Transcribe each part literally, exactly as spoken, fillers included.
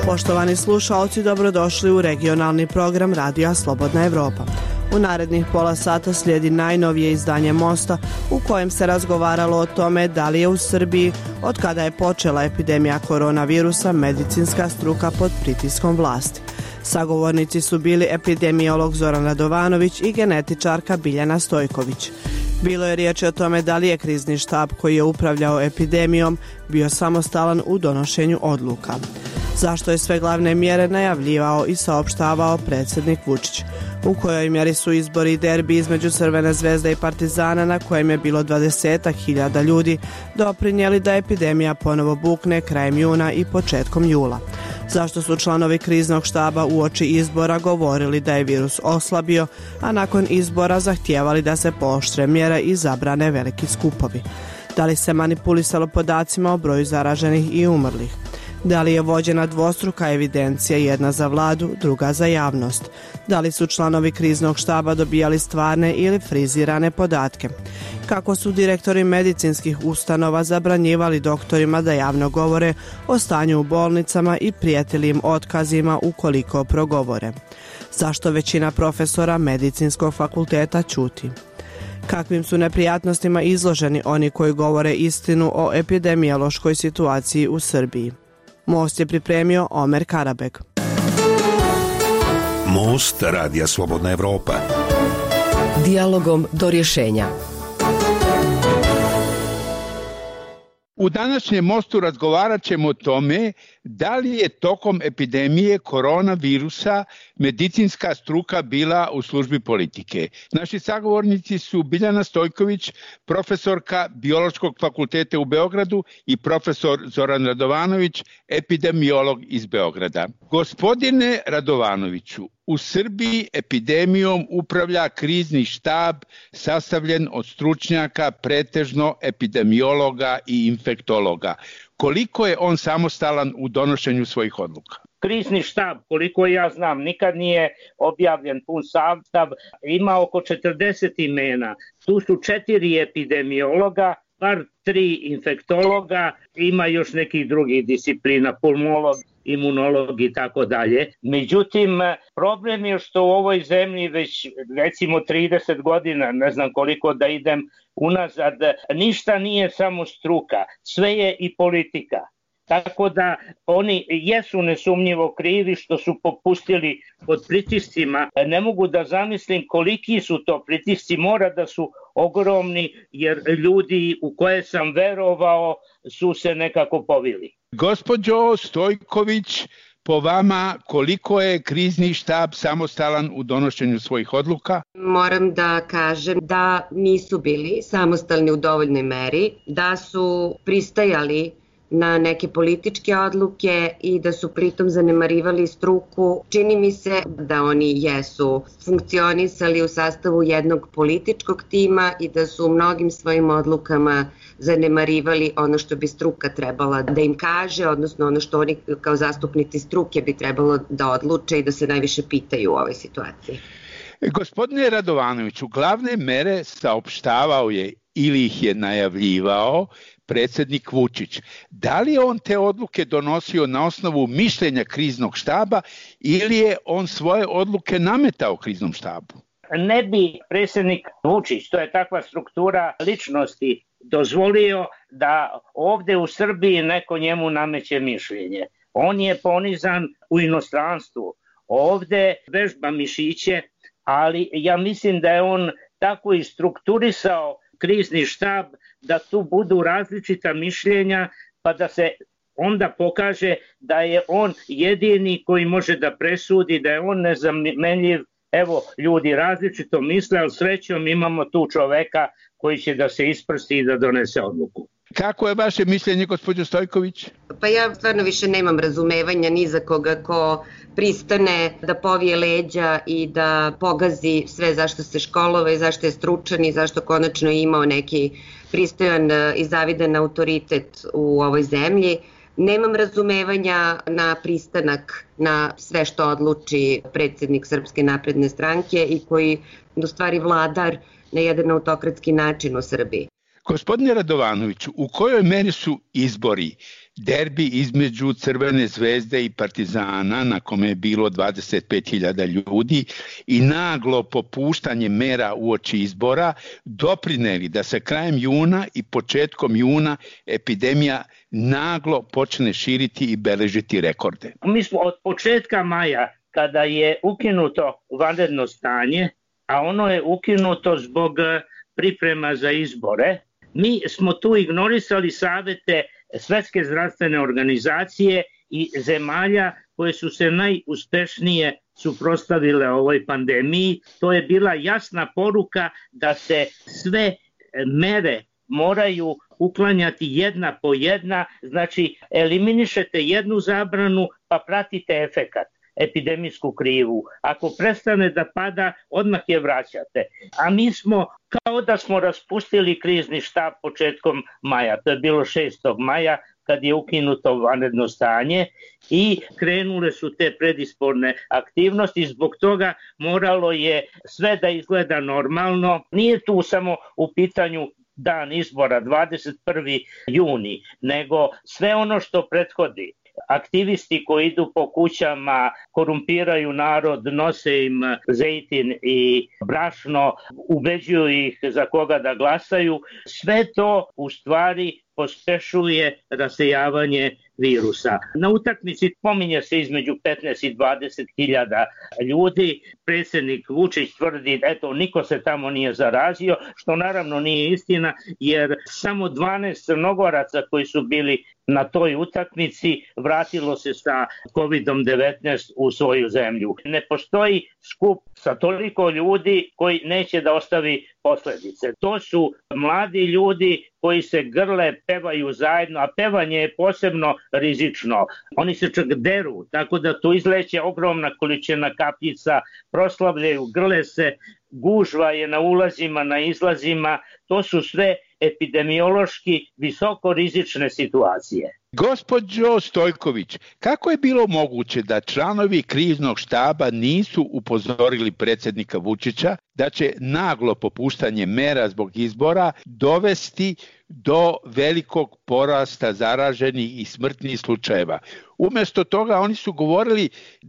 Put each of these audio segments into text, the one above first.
Poštovani slušaoci, dobrodošli u regionalni program Radija Slobodna Evropa. U narednih pola sata slijedi najnovije izdanje Mosta u kojem se razgovaralo o tome da li je u Srbiji, od kada je počela epidemija koronavirusa, medicinska struka pod pritiskom vlasti. Sagovornici su bili epidemiolog Zoran Radovanović i genetičarka Biljana Stojković. Bilo je riječi o tome da li je krizni štab koji je upravljao epidemijom bio samostalan u donošenju odluka. Zašto je sve glavne mjere najavljivao i saopštavao predsjednik Vučić? U kojoj mjeri su izbori i derbi između Crvene zvezde i Partizana, na kojem je bilo dvadesetak hiljada ljudi, doprinijeli da epidemija ponovo bukne krajem juna i početkom jula? Zašto su članovi kriznog štaba uoči izbora govorili da je virus oslabio, a nakon izbora zahtijevali da se pooštre mjere i zabrane veliki skupovi? Da li se manipulisalo podacima o broju zaraženih i umrlih? Da li je vođena dvostruka evidencija, jedna za vladu, druga za javnost? Da li su članovi kriznog štaba dobijali stvarne ili frizirane podatke? Kako su direktori medicinskih ustanova zabranjivali doktorima da javno govore o stanju u bolnicama i prijetili im otkazima ukoliko progovore? Zašto većina profesora medicinskog fakulteta ćuti? Kakvim su neprijatnostima izloženi oni koji govore istinu o epidemiološkoj situaciji u Srbiji? Most je pripremio Omer Karabek. Most Radija Slobodna Evropa. Dijalogom do rješenja. U današnjem Mostu razgovarat ćemo o tome da li je tokom epidemije koronavirusa medicinska struka bila u službi politike. Naši sagovornici su Biljana Stojković, profesorka Biološkog fakulteta u Beogradu, i profesor Zoran Radovanović, epidemiolog iz Beograda. Gospodine Radovanoviću, u Srbiji epidemijom upravlja krizni štab sastavljen od stručnjaka, pretežno epidemiologa i infektologa. Koliko je on samostalan u donošenju svojih odluka? Krizni štab, koliko ja znam, nikad nije objavljen pun sastav, ima oko četrdeset imena. Tu su četiri epidemiologa, par tri infektologa, ima još nekih drugih disciplina, pulmolog, imunolog i tako dalje. Međutim, problem je što u ovoj zemlji već recimo trideset godina, ne znam koliko da idem unazad, ništa nije samo struka, sve je i politika. Tako da oni jesu nesumnjivo krivi što su popustili pod pritiscima. Ne mogu da zamislim koliki su to pritisci, mora da su ogromni jer ljudi u koje sam verovao su se nekako povili. Gospođo Stojković, po vama koliko je krizni štab samostalan u donošenju svojih odluka? Moram da kažem da nisu bili samostalni u dovoljnoj meri, da su pristajali na neke političke odluke i da su pritom zanemarivali struku. Čini mi se da oni jesu funkcionisali u sastavu jednog političkog tima i da su u mnogim svojim odlukama zanemarivali ono što bi struka trebala da im kaže, odnosno ono što oni kao zastupnici struke bi trebalo da odluče i da se najviše pitaju u ovoj situaciji. Gospodine Radovanoviću, glavne mere saopštavao je ili ih je najavljivao predsjednik Vučić. Da li je on te odluke donosio na osnovu mišljenja kriznog štaba ili je on svoje odluke nametao kriznom štabu? Ne bi predsjednik Vučić, to je takva struktura ličnosti, dozvolio da ovdje u Srbiji neko njemu nameće mišljenje. On je ponizan u inostranstvu. Ovdje vežba mišiće, ali ja mislim da je on tako i strukturisao krizni štab da tu budu različita mišljenja, pa da se onda pokaže da je on jedini koji može da presudi, da je on nezamenljiv. Evo, ljudi različito misle, ali srećom imamo tu čoveka koji će da se isprsti i da donese odluku. Kako je vaše mišljenje, gospođo Stojković? Pa ja stvarno više nemam razumevanja ni za koga ko pristane da povije leđa i da pogazi sve zašto se školovao i zašto je stručan i zašto konačno je imao neki pristojan i zavidan autoritet u ovoj zemlji. Nemam razumevanja na pristanak na sve što odluči predsjednik Srpske napredne stranke i koji u stvari vladar na jedan autokratski način u Srbiji. Gospodine Radovanoviću, u kojoj meri su izbori derbi između Crvene zvezde i Partizana na kome je bilo dvadeset pet hiljada ljudi i naglo popuštanje mera uoči izbora doprineli da se krajem juna i početkom juna epidemija naglo počne širiti i beležiti rekorde. Mi smo od početka maja, kada je ukinuto vanredno stanje, a ono je ukinuto zbog priprema za izbore, mi smo tu ignorisali savete Svetske zdravstvene organizacije i zemalja koje su se najuspešnije suprotstavile ovoj pandemiji. To je bila jasna poruka da se sve mere moraju uklanjati jedna po jedna, znači eliminišete jednu zabranu pa pratite efekat, epidemijsku krivu. Ako prestane da pada, odmah je vraćate. A mi smo kao da smo raspustili krizni štab početkom maja, to je bilo šestog maja, kad je ukinuto vanredno stanje i krenule su te predizborne aktivnosti. Zbog toga moralo je sve da izgleda normalno. Nije tu samo u pitanju dan izbora, dvadeset prvi juni, nego sve ono što prethodi. Aktivisti koji idu po kućama, korumpiraju narod, nose im zejtin i brašno, ubeđuju ih za koga da glasaju. Sve to u stvari pospešuje rasejavanje virusa. Na utakmici pominje se između petnaest i dvadeset hiljada ljudi. Predsjednik Vučić tvrdi, eto, niko se tamo nije zarazio, što naravno nije istina, jer samo dvanaest Crnogoraca koji su bili na toj utakmici vratilo se sa kovidom devetnaest u svoju zemlju. Ne postoji skup sa toliko ljudi koji neće da ostavi posledice. To su mladi ljudi koji se grle, pevaju zajedno, a pevanje je posebno rizično. Oni se čak deru, tako da tu izleće ogromna količina kapljica, proslavljaju, grle se, gužva je na ulazima, na izlazima. To su sve epidemiološki visoko rizične situacije. Gospođo Stojković, kako je bilo moguće da članovi kriznog štaba nisu upozorili predsjednika Vučića da će naglo popuštanje mera zbog izbora dovesti do velikog porasta zaraženih i smrtnih slučajeva? Umjesto toga oni su govorili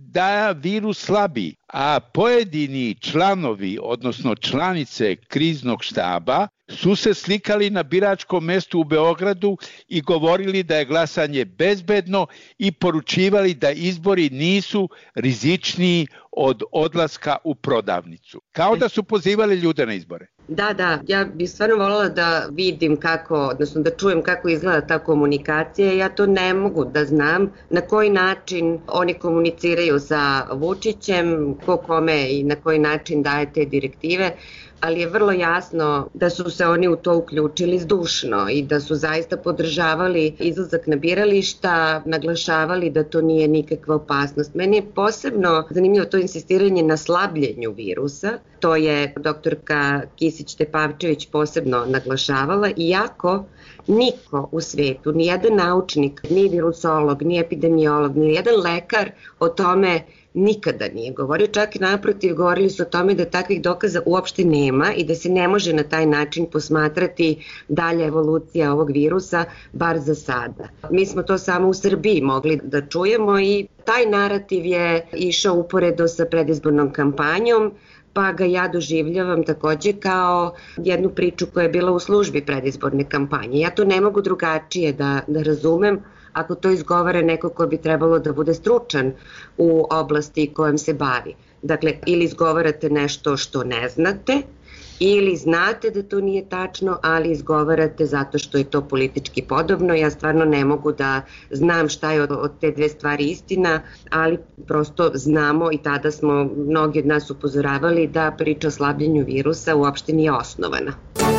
da virus slabi, a pojedini članovi, odnosno članice kriznog štaba, su se slikali na biračkom mestu u Beogradu i govorili da je glasanje bezbedno i poručivali da izbori nisu rizičniji od odlaska u prodavnicu. Kao da su pozivali ljude na izbore. Da, da, ja bih stvarno voljela da vidim kako, odnosno da čujem kako izgleda ta komunikacija. Ja to ne mogu da znam na koji način oni komuniciraju sa Vučićem, ko kome i na koji način daje te direktive, ali je vrlo jasno da su se oni u to uključili zdušno i da su zaista podržavali izlazak na birališta, naglašavali da to nije nikakva opasnost. Meni je posebno zanimljivo to insistiranje na slabljenju virusa, to je doktorka Kisić-Tepavčević posebno naglašavala, iako niko u svetu, ni jedan naučnik, ni virusolog, ni epidemiolog, ni jedan lekar o tome nikada nije govorio, čak i naprotiv govorili su o tome da takvih dokaza uopšte nema i da se ne može na taj način posmatrati dalja evolucija ovog virusa, bar za sada. Mi smo to samo u Srbiji mogli da čujemo i taj narativ je išao uporedo sa predizbornom kampanjom, pa ga ja doživljavam takođe kao jednu priču koja je bila u službi predizborne kampanje. Ja to ne mogu drugačije da, da razumem ako to izgovara neko ko bi trebalo da bude stručan u oblasti kojom se bavi. Dakle, ili izgovarate nešto što ne znate, ili znate da to nije tačno, ali izgovarate zato što je to politički podobno. Ja stvarno ne mogu da znam šta je od, od te dve stvari istina, ali prosto znamo i tada smo mnogi od nas upozoravali da priča o slabljenju virusa uopšte nije osnovana.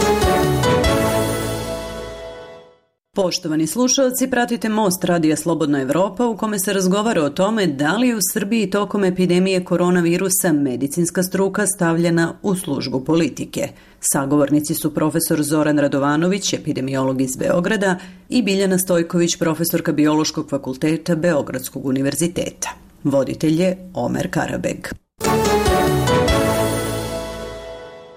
Poštovani slušalci, pratite Most Radija Slobodna Evropa u kome se razgovara o tome da li je u Srbiji tokom epidemije koronavirusa medicinska struka stavljena u službu politike. Sagovornici su profesor Zoran Radovanović, epidemiolog iz Beograda, i Biljana Stojković, profesorka Biološkog fakulteta Beogradskog univerziteta. Voditelj je Omer Karabeg.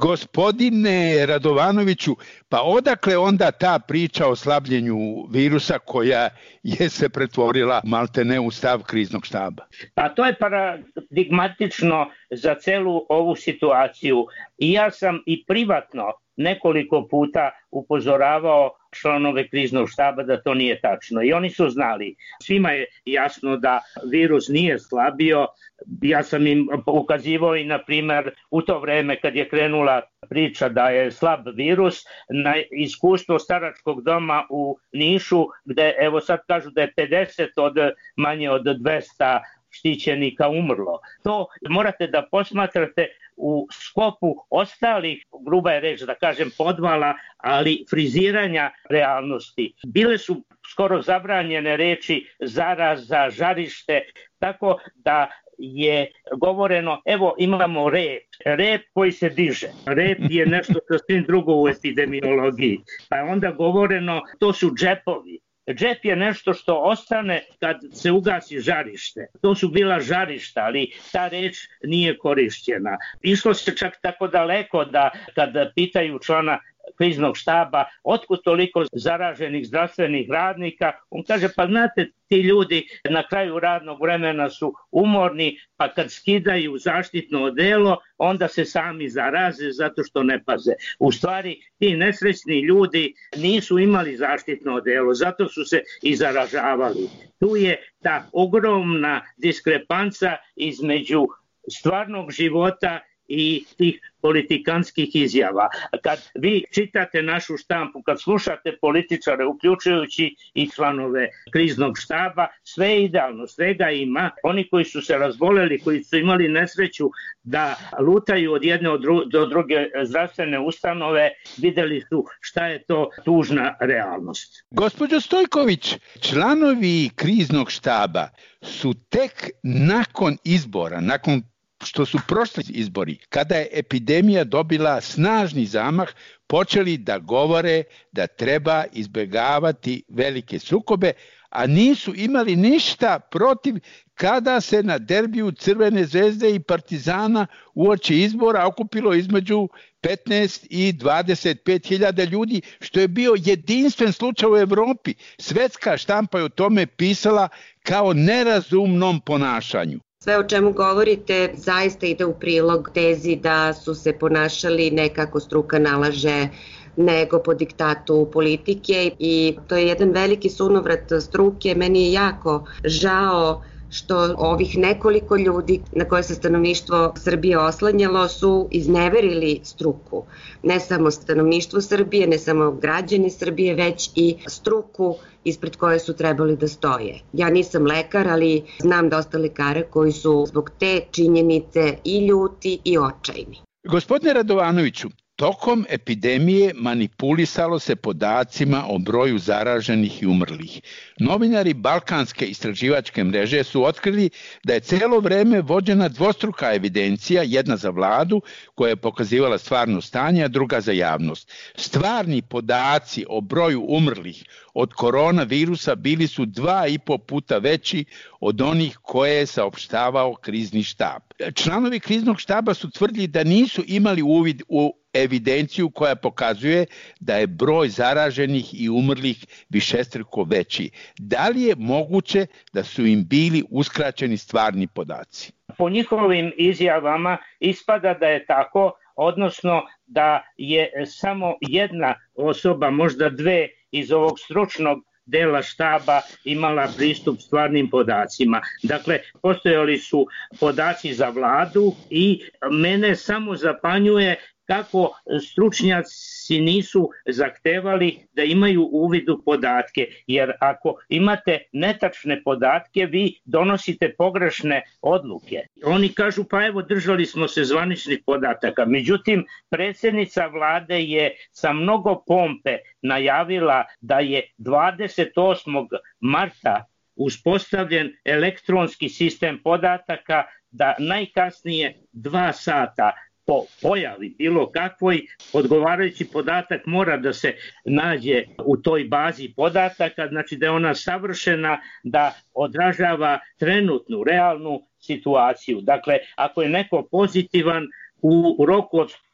Gospodine Radovanoviću, pa odakle onda ta priča o slabljenju virusa koja je se pretvorila maltene u stav kriznog štaba? Pa to je paradigmatično za celu ovu situaciju. I ja sam i privatno nekoliko puta upozoravao članove kriznog štaba da to nije tačno. I oni su znali. Svima je jasno da virus nije slabio. Ja sam im ukazivao i, na primjer, u to vreme kad je krenula priča da je slab virus, na iskustvo staračkog doma u Nišu, gde evo sad kažu da je pedeset od manje od dvesta štićenika umrlo. To morate da posmatrate u skopu ostalih, gruba je reč da kažem podvala, ali friziranja realnosti. Bile su skoro zabranjene reči zaraza, žarište, tako da je govoreno, evo imamo rep, rep koji se diže. Rep je nešto sasvim drugo u epidemiologiji. Pa je onda govoreno, to su džepovi. Džep je nešto što ostane kad se ugasi žarište. To su bila žarišta, ali ta reč nije korišćena. Išlo se čak tako daleko da kad pitaju člana kriznog štaba otkud toliko zaraženih zdravstvenih radnika, on kaže pa znate ti ljudi na kraju radnog vremena su umorni, pa kad skidaju zaštitno odelo onda se sami zaraze zato što ne paze. U stvari ti nesrećni ljudi nisu imali zaštitno odelo, zato su se i zaražavali. Tu je ta ogromna diskrepanca između stvarnog života i tih politikanskih izjava. Kad vi čitate našu štampu, kad slušate političare, uključujući i članove kriznog štaba, sve je idealno, svega ima. Oni koji su se razboleli, koji su imali nesreću da lutaju od jedne do druge zdravstvene ustanove, videli su šta je to tužna realnost. Gospođo Stojković, članovi kriznog štaba su tek nakon izbora, nakon što su prošli izbori, kada je epidemija dobila snažni zamah, počeli da govore da treba izbjegavati velike sukobe, a nisu imali ništa protiv kada se na derbiju Crvene zvezde i Partizana uoči izbora okupilo između petnaest i dvadeset pet hiljada ljudi, što je bio jedinstven slučaj u Evropi. Svetska štampa je o tome pisala kao nerazumnom ponašanju. Sve o čemu govorite zaista ide u prilog tezi da su se ponašali ne kako struka nalaže, nego po diktatu politike i to je jedan veliki sunovrat struke. Meni je jako žao što ovih nekoliko ljudi na koje se stanovništvo Srbije oslanjalo su izneverili struku. Ne samo stanovništvo Srbije, ne samo građani Srbije, već i struku ispred koje su trebali da stoje. Ja nisam lekar, ali znam dosta lekara koji su zbog te činjenice i ljuti i očajni. Gospodine Radovanoviću, tokom epidemije manipulisalo se podacima o broju zaraženih i umrlih. Novinari Balkanske istraživačke mreže su otkrili da je celo vreme vođena dvostruka evidencija, jedna za vladu koja je pokazivala stvarno stanje, a druga za javnost. Stvarni podaci o broju umrlih od koronavirusa bili su dva i po puta veći od onih koje je saopštavao krizni štab. Članovi kriznog štaba su tvrdili da nisu imali uvid u evidenciju koja pokazuje da je broj zaraženih i umrlih višestruko veći. Da li je moguće da su im bili uskraćeni stvarni podaci? Po njihovim izjavama ispada da je tako, odnosno da je samo jedna osoba, možda dve iz ovog stručnog dela štaba imala pristup stvarnim podacima. Dakle, postojali su podaci za vladu i mene samo zapanjuje kako stručnjaci nisu zahtevali da imaju uvid u podatke, jer ako imate netačne podatke, vi donosite pogrešne odluke. Oni kažu, pa evo, držali smo se zvaničnih podataka. Međutim, predsjednica vlade je sa mnogo pompe najavila da je dvadeset osmog marta uspostavljen elektronski sistem podataka, da najkasnije dva sata po pojavi bilo kakvoj odgovarajući podatak mora da se nađe u toj bazi podataka, znači da je ona savršena, da odražava trenutnu, realnu situaciju. Dakle, ako je neko pozitivan, u roku od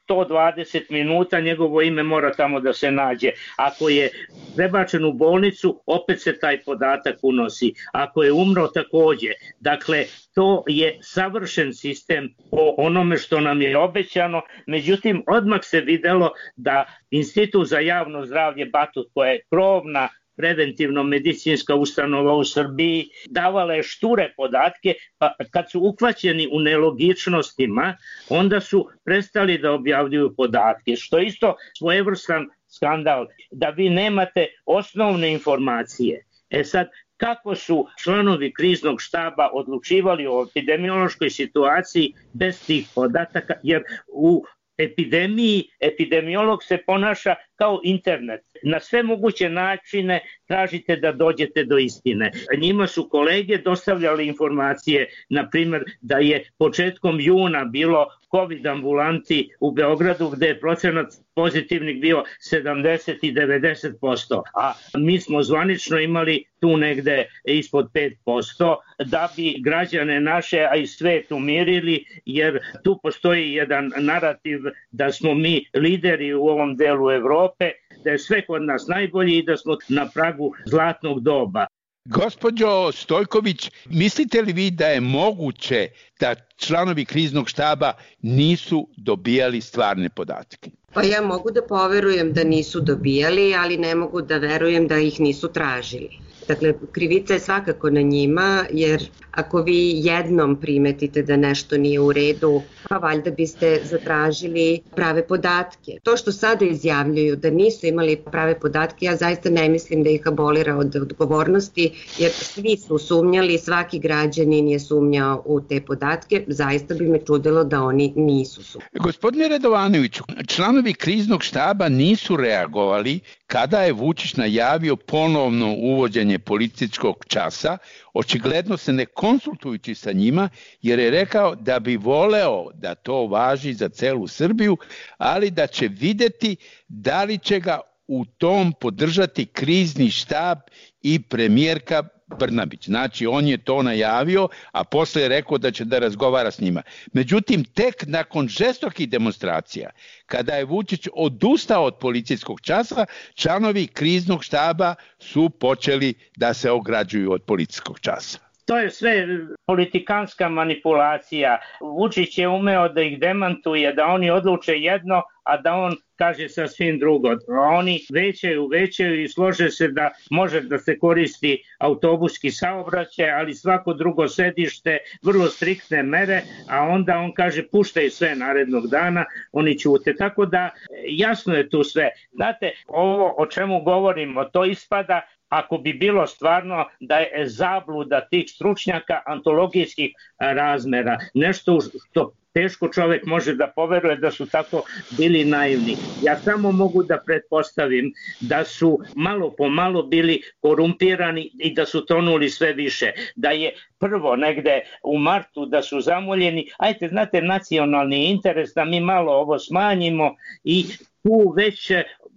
sto dvadeset minuta njegovo ime mora tamo da se nađe. Ako je prebačen u bolnicu, opet se taj podatak unosi. Ako je umro, takođe. Dakle, to je savršen sistem po onome što nam je obećano. Međutim, odmah se videlo da Institut za javno zdravlje Batut, koja je krovna preventivno-medicinska ustanova u Srbiji, davala je šture podatke, pa kad su uhvaćeni u nelogičnostima, onda su prestali da objavljuju podatke, što je isto svojevrstan skandal, da vi nemate osnovne informacije. E sad, kako su članovi kriznog štaba odlučivali o epidemiološkoj situaciji bez tih podataka, jer u epidemiji epidemiolog se ponaša kao internet. Na sve moguće načine tražite da dođete do istine. Njima su kolege dostavljali informacije, na primjer da je početkom juna bilo COVID ambulanti u Beogradu gde je procenat pozitivnih bio sedamdeset i devedeset posto, a mi smo zvanično imali tu negde ispod pet posto, da bi građane naše, a i svet umirili, jer tu postoji jedan narativ da smo mi lideri u ovom delu Evrope, da je sve kod nas najbolje i da smo na pragu zlatnog doba. Gospođo Stojković, mislite li vi da je moguće da članovi kriznog štaba nisu dobijali stvarne podatke? Pa ja mogu da poverujem da nisu dobijali, ali ne mogu da verujem da ih nisu tražili. Dakle, krivica je svakako na njima, jer ako vi jednom primetite da nešto nije u redu, pa valjda biste zatražili prave podatke. To što sada izjavljuju da nisu imali prave podatke, ja zaista ne mislim da ih abolira od odgovornosti, jer svi su sumnjali, svaki građanin je sumnjao u te podatke, zaista bi me čudilo da oni nisu sumnjali. Gospodine Radovanoviću, članovi kriznog štaba nisu reagovali kada je Vučić najavio ponovno uvođenje policijskog časa, očigledno se ne konsultujući sa njima, jer je rekao da bi voleo da to važi za celu Srbiju, ali da će videti da li će ga u tom podržati krizni štab i premijerka Brnabić. Znači, on je to najavio, a posle je rekao da će da razgovara s njima. Međutim, tek nakon žestokih demonstracija, kada je Vučić odustao od policijskog časa, članovi kriznog štaba su počeli da se ograđuju od policijskog časa. To je sve politikanska manipulacija. Vučić je umeo da ih demantuje, da oni odluče jedno, a da on kaže sasvim drugo. Oni većaju, većaju i slože se da može da se koristi autobuski saobraćaj, ali svako drugo sedište, vrlo striktne mere, a onda on kaže puštaj sve narednog dana, oni ćute. Tako da jasno je tu sve. Znate, ovo o čemu govorimo, to ispada ako bi bilo stvarno da je zabluda tih stručnjaka antologijskih razmera, nešto što teško čovek može da poveruje da su tako bili naivni. Ja samo mogu da pretpostavim da su malo po malo bili korumpirani i da su tonuli sve više. Da je prvo negde u martu da su zamoljeni, ajte, znate, nacionalni interes da mi malo ovo smanjimo i tu već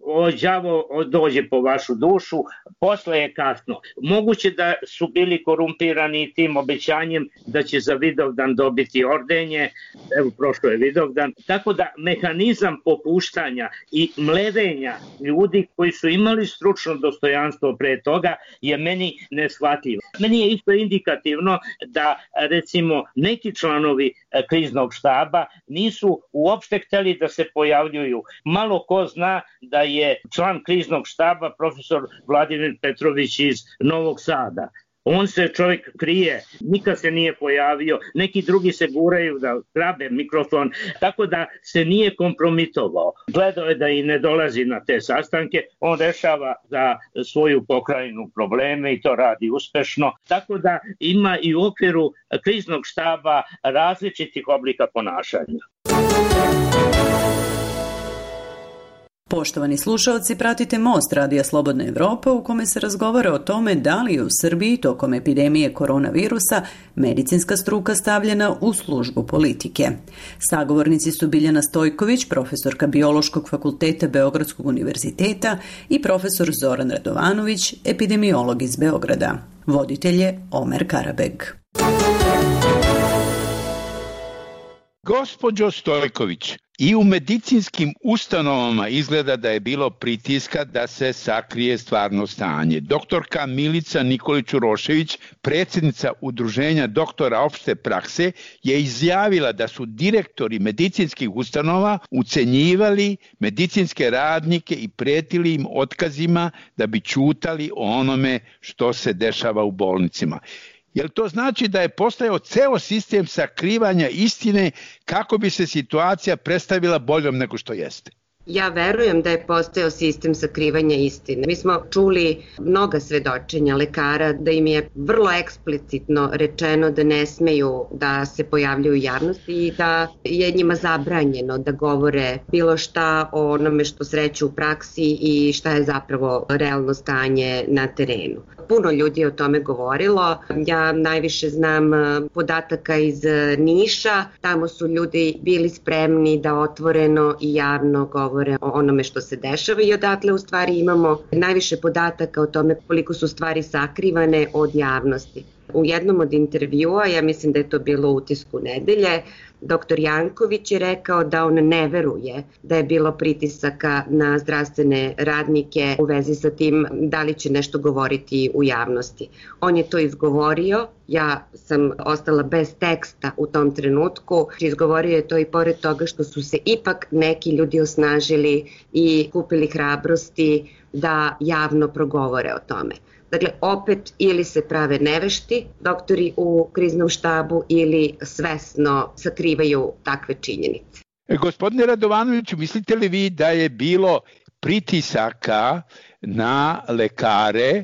đavo dođe po vašu dušu, posle je kasno. Moguće da su bili korumpirani tim obećanjem da će za Vidovdan dobiti ordenje, evo prošlo je Vidovdan, tako da mehanizam popuštanja i mlevenja ljudi koji su imali stručno dostojanstvo pre toga je meni neshvatljiv. Meni je isto indikativno da recimo neki članovi kriznog štaba nisu uopšte hteli da se pojavljuju. Malo ko zna da je član kriznog štaba profesor Vladimir Petrović iz Novog Sada. On se čovjek krije, nikad se nije pojavio, neki drugi se guraju da grabe mikrofon, tako da se nije kompromitovao. Gledao je da i ne dolazi na te sastanke, on rešava za svoju pokrajinu probleme i to radi uspešno, tako da ima i u okviru kriznog štaba različitih oblika ponašanja. Poštovani slušalci, pratite Most Radija Slobodna Evropa u kome se razgovara o tome da li je u Srbiji tokom epidemije koronavirusa medicinska struka stavljena u službu politike. Sagovornici su Biljana Stojković, profesorka Biološkog fakulteta Beogradskog univerziteta i profesor Zoran Radovanović, epidemiolog iz Beograda. Voditelj je Omer Karabeg. Gospođo Stojković, I u medicinskim ustanovama izgleda da je bilo pritiska da se sakrije stvarno stanje. Doktorka Milica Nikolić-Urošević, predsjednica Udruženja doktora opšte prakse, je izjavila da su direktori medicinskih ustanova ucenjivali medicinske radnike i pretili im otkazima da bi ćutali o onome što se dešava u bolnicama. Jel to znači da je postojao ceo sistem sakrivanja istine kako bi se situacija predstavila boljom nego što jeste? Ja verujem da je postojao sistem sakrivanja istine. Mi smo čuli mnoga svedočenja lekara da im je vrlo eksplicitno rečeno da ne smeju da se pojavljuju u javnosti i da je njima zabranjeno da govore bilo šta o onome što sreću u praksi i šta je zapravo realno stanje na terenu. Puno ljudi je o tome govorilo. Ja najviše znam podataka iz Niša. Tamo su ljudi bili spremni da otvoreno i javno govore o onome što se dešava i odatle u stvari imamo najviše podataka o tome koliko su stvari sakrivane od javnosti. U jednom od intervjua, ja mislim da je to bilo u Utisku nedelje, doktor Janković je rekao da on ne veruje da je bilo pritisaka na zdravstvene radnike u vezi sa tim da li će nešto govoriti u javnosti. On je to izgovorio, ja sam ostala bez teksta u tom trenutku. Izgovorio je to i pored toga što su se ipak neki ljudi osnažili i kupili hrabrosti da javno progovore o tome. Dakle, opet ili se prave nevešti doktori u kriznom štabu ili svesno sakrivaju takve činjenice. E, gospodine Radovanoviću, mislite li vi da je bilo pritisaka na lekare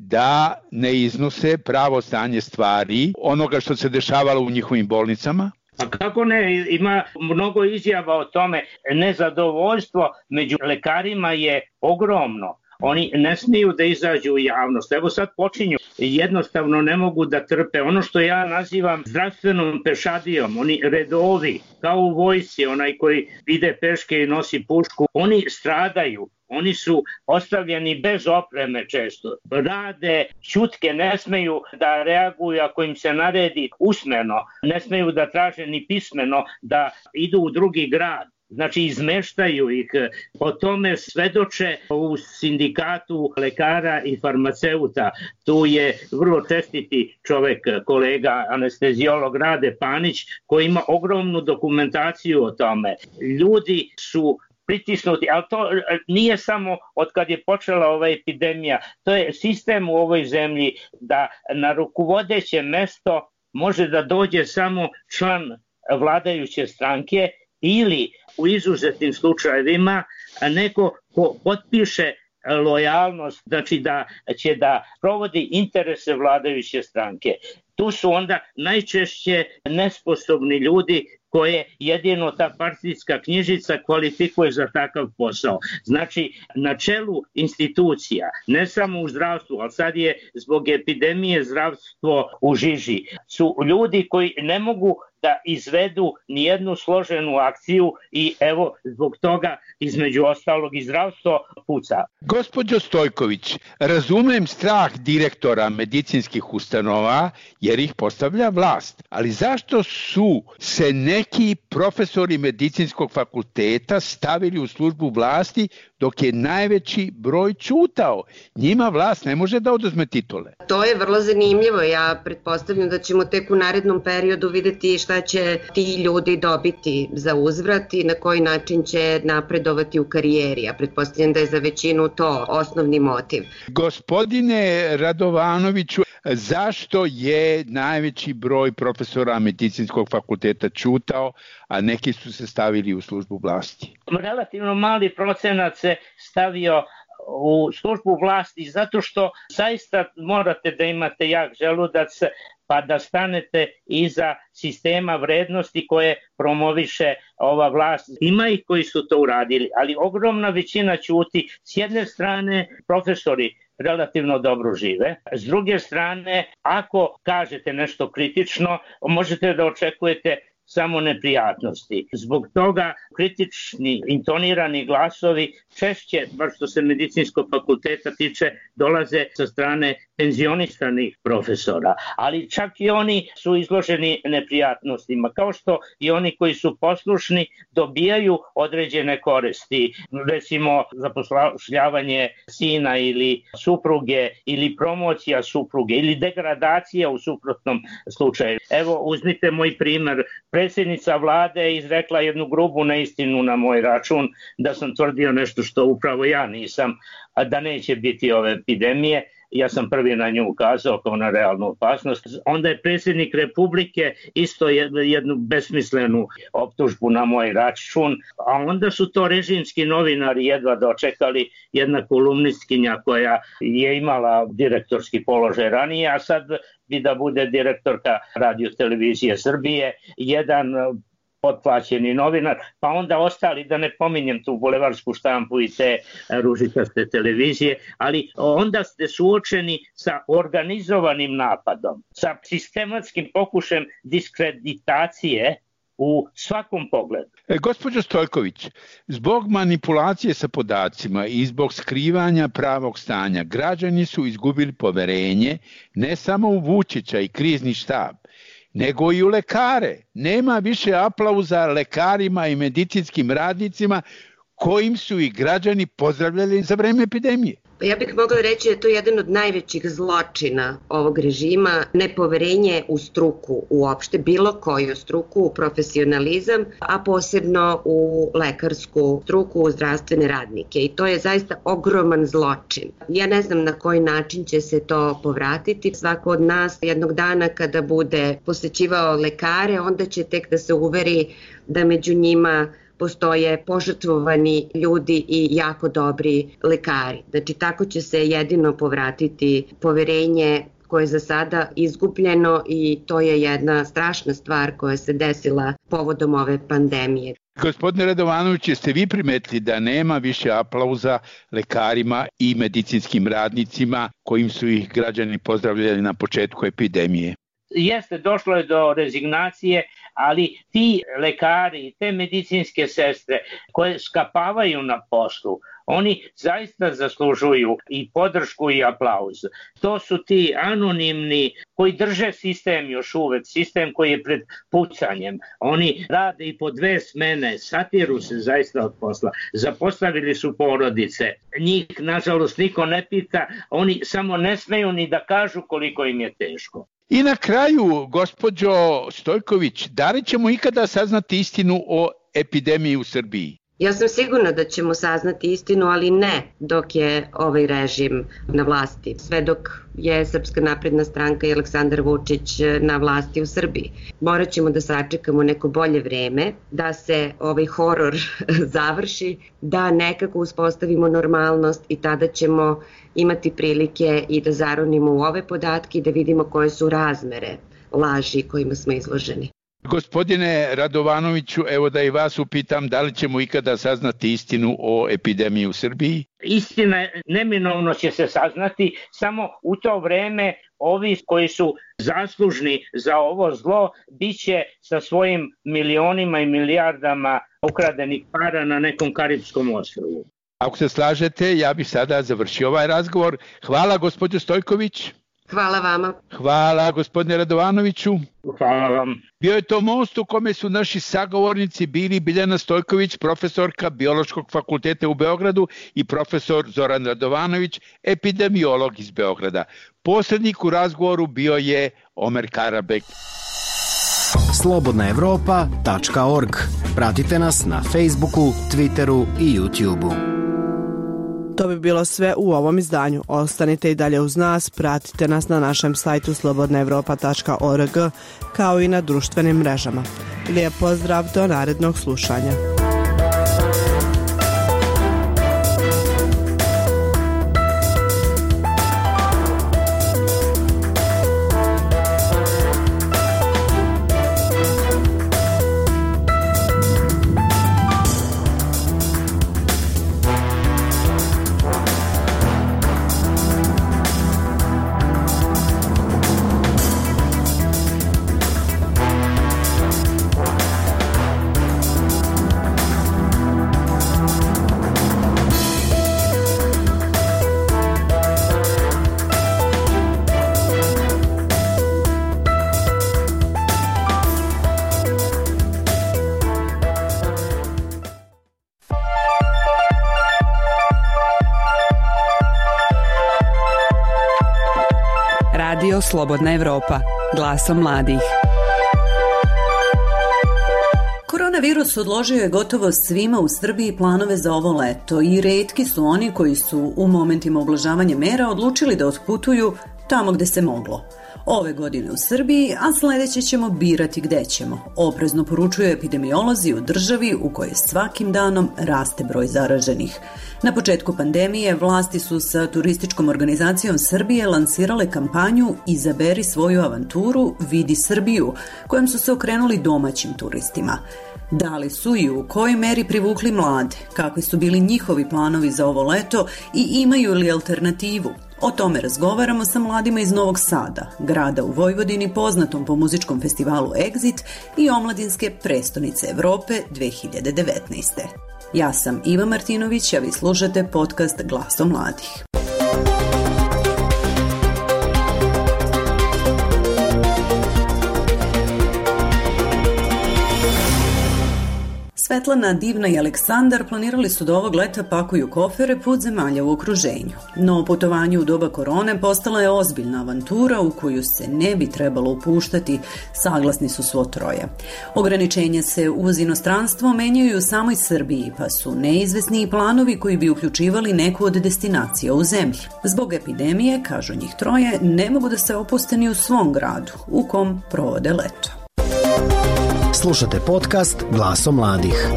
da ne iznose pravo stanje stvari onoga što se dešavalo u njihovim bolnicama? A kako ne, ima mnogo izjava o tome. Nezadovoljstvo među lekarima je ogromno. Oni ne smiju da izađu u javnost. Evo sad počinju. Jednostavno ne mogu da trpe. Ono što ja nazivam zdravstvenom pešadijom, oni redovi, kao u vojsci, onaj koji ide peške i nosi pušku, oni stradaju. Oni su ostavljeni bez opreme često. Rade ćutke, ne smeju da reaguju ako im se naredi usmeno, ne smeju da traže ni pismeno da idu u drugi grad. Znači izmeštaju ih. O tome svedoče u sindikatu lekara i farmaceuta. Tu je vrlo čestiti čovek, kolega anesteziolog Rade Panić, koji ima ogromnu dokumentaciju o tome. Ljudi su pritisnuti, ali to nije samo od kad je počela ova epidemija. To je sistem u ovoj zemlji da na rukovodeće mesto može da dođe samo član vladajuće stranke ili u izuzetnim slučajevima neko ko potpiše lojalnost, znači da će da provodi interese vladajuće stranke. Tu su onda najčešće nesposobni ljudi koje jedino ta partijska knjižica kvalifikuje za takav posao. Znači, na čelu institucija, ne samo u zdravstvu, ali sad je zbog epidemije zdravstvo u žiži, su ljudi koji ne mogu da izvedu nijednu složenu akciju i evo zbog toga između ostalog i zdravstvo puca. Gospođo Stojković, razumem strah direktora medicinskih ustanova jer ih postavlja vlast, ali zašto su se neki profesori medicinskog fakulteta stavili u službu vlasti dok je najveći broj ćutao? Njima vlast ne može da oduzme titule. To je vrlo zanimljivo. Ja pretpostavljam da ćemo tek u narednom periodu videti šta će ti ljudi dobiti za uzvrat i na koji način će napredovati u karijeri. Ja pretpostavljam da je za većinu to osnovni motiv. Gospodine Radovanoviću, zašto je najveći broj profesora medicinskog fakulteta ćutao, a neki su se stavili u službu vlasti? Relativno mali procenat se stavio u službu vlasti zato što zaista morate da imate jak želudac pa da stanete iza sistema vrednosti koje promoviše ova vlast. Ima ih koji su to uradili, ali ogromna većina ćuti. S jedne strane, profesori relativno dobro žive. S druge strane, ako kažete nešto kritično, možete da očekujete samo neprijatnosti. Zbog toga kritični intonirani glasovi češće, bar što se medicinskog fakulteta tiče, dolaze sa strane penzionisanih profesora, ali čak i oni su izloženi neprijatnostima, kao što i oni koji su poslušni dobijaju određene koristi, recimo zapošljavanje sina ili supruge ili promocija supruge ili degradacija u suprotnom slučaju. Evo, uzmite moj primer. Predsjednica vlade je izrekla jednu grubu neistinu na moj račun da sam tvrdio nešto što upravo ja nisam, a da neće biti ove epidemije. Ja sam prvi na nju ukazao kao na realnu opasnost. Onda je predsjednik Republike isto jednu besmislenu optužbu na moj račun, a onda su to režimski novinari jedva dočekali, jedna kolumnistkinja koja je imala direktorski položaj ranije, a sad bi da bude direktorka Radio televizije Srbije, jedan potplaćeni novinar, pa onda ostali, da ne pominjem tu bulevarsku štampu i te ružičaste televizije, ali onda ste suočeni sa organizovanim napadom, sa sistematskim pokušajem diskreditacije u svakom pogledu. E, gospođo Stojković, zbog manipulacije sa podacima i zbog skrivanja pravog stanja, građani su izgubili poverenje ne samo u Vučića i krizni štab, nego i u lekare. Nema više aplauza lekarima i medicinskim radnicima kojim su i građani pozdravljali za vreme epidemije. Pa ja bih mogla reći da je to jedan od najvećih zločina ovog režima, nepoverenje u struku uopšte, bilo koju struku, u profesionalizam, a posebno u lekarsku struku, u zdravstvene radnike. I to je zaista ogroman zločin. Ja ne znam na koji način će se to povratiti. Svako od nas jednog dana kada bude posećivao lekare, onda će tek da se uveri da među njima postoje požrtvovani ljudi i jako dobri lekari. Znači, tako će se jedino povratiti poverenje koje je za sada izgubljeno i to je jedna strašna stvar koja se desila povodom ove pandemije. Gospodine Radovanović, jeste vi primetili da nema više aplauza lekarima i medicinskim radnicima kojim su ih građani pozdravljali na početku epidemije? Jeste, došlo je do rezignacije, ali ti lekari, te medicinske sestre koje skapavaju na poslu, oni zaista zaslužuju i podršku i aplauz. To su ti anonimni koji drže sistem još uvek, sistem koji je pred pucanjem. Oni rade i po dve smene, satiru se zaista od posla. Zapostavili su porodice. Njih, nažalost, niko ne pita, oni samo ne smeju ni da kažu koliko im je teško. I na kraju, gospođo Stojković, da li ćemo ikada saznati istinu o epidemiji u Srbiji? Ja sam sigurna da ćemo saznati istinu, ali ne dok je ovaj režim na vlasti. Sve dok je Srpska napredna stranka i Aleksandar Vučić na vlasti u Srbiji. Morat ćemo da sačekamo neko bolje vreme, da se ovaj horor završi, da nekako uspostavimo normalnost i tada ćemo imati prilike i da zaronimo u ove podatke i da vidimo koje su razmere laži kojima smo izloženi. Gospodine Radovanoviću, evo da i vas upitam, da li ćemo ikada saznati istinu o epidemiji u Srbiji? Istina neminovno će se saznati, samo u to vreme ovi koji su zaslužni za ovo zlo biće sa svojim milionima i milijardama ukradenih para na nekom karipskom ostrvu. Ako se slažete, ja bih sada završio ovaj razgovor. Hvala, gospođo Stojković. Hvala vama. Hvala, gospodine Radovanoviću. Hvala vam. Bio je to most u kome su naši sagovornici bili Biljana Stojković, profesorka Biološkog fakulteta u Beogradu, i profesor Zoran Radovanović, epidemiolog iz Beograda. Posrednik u razgovoru bio je Omer Karabek. slobodna evropa tačka org. Pratite nas na Facebooku, Twitteru i YouTubeu. To bi bilo sve u ovom izdanju. Ostanite i dalje uz nas, pratite nas na našem sajtu slobodna evropa tačka org kao i na društvenim mrežama. Lijep pozdrav, do narednog slušanja. Radio Slobodna Evropa, glasom mladih. Koronavirus odložio je gotovo svima u Srbiji planove za ovo leto i retki su oni koji su u momentima ublažavanja mera odlučili da otputuju tamo gde se moglo. Ove godine u Srbiji, a sledeće ćemo birati gde ćemo, oprezno poručuju epidemiolozi u državi u kojoj svakim danom raste broj zaraženih. Na početku pandemije vlasti su sa turističkom organizacijom Srbije lansirale kampanju Izaberi svoju avanturu, vidi Srbiju, kojom su se okrenuli domaćim turistima. Da li su i u kojoj meri privukli mlade, kakvi su bili njihovi planovi za ovo leto i imaju li alternativu? O tome razgovaramo sa mladima iz Novog Sada, grada u Vojvodini poznatom po muzičkom festivalu Exit i omladinske prestonice Evrope dve hiljade devetnaeste. Ja sam Iva Martinović, a vi slušate podcast Glasom mladih. Svetlana, Divna i Aleksandar planirali su da ovog leta pakuju kofere put zemalja u okruženju. No putovanje u doba korone postala je ozbiljna avantura u koju se ne bi trebalo upuštati, saglasni su svo troje. Ograničenja se uz inostranstvo menjaju u samoj Srbiji, pa su neizvesni i planovi koji bi uključivali neku od destinacija u zemlji. Zbog epidemije, kažu njih troje, ne mogu da se opuste ni u svom gradu, u kom provode leto. Slušate podcast Glasom mladih.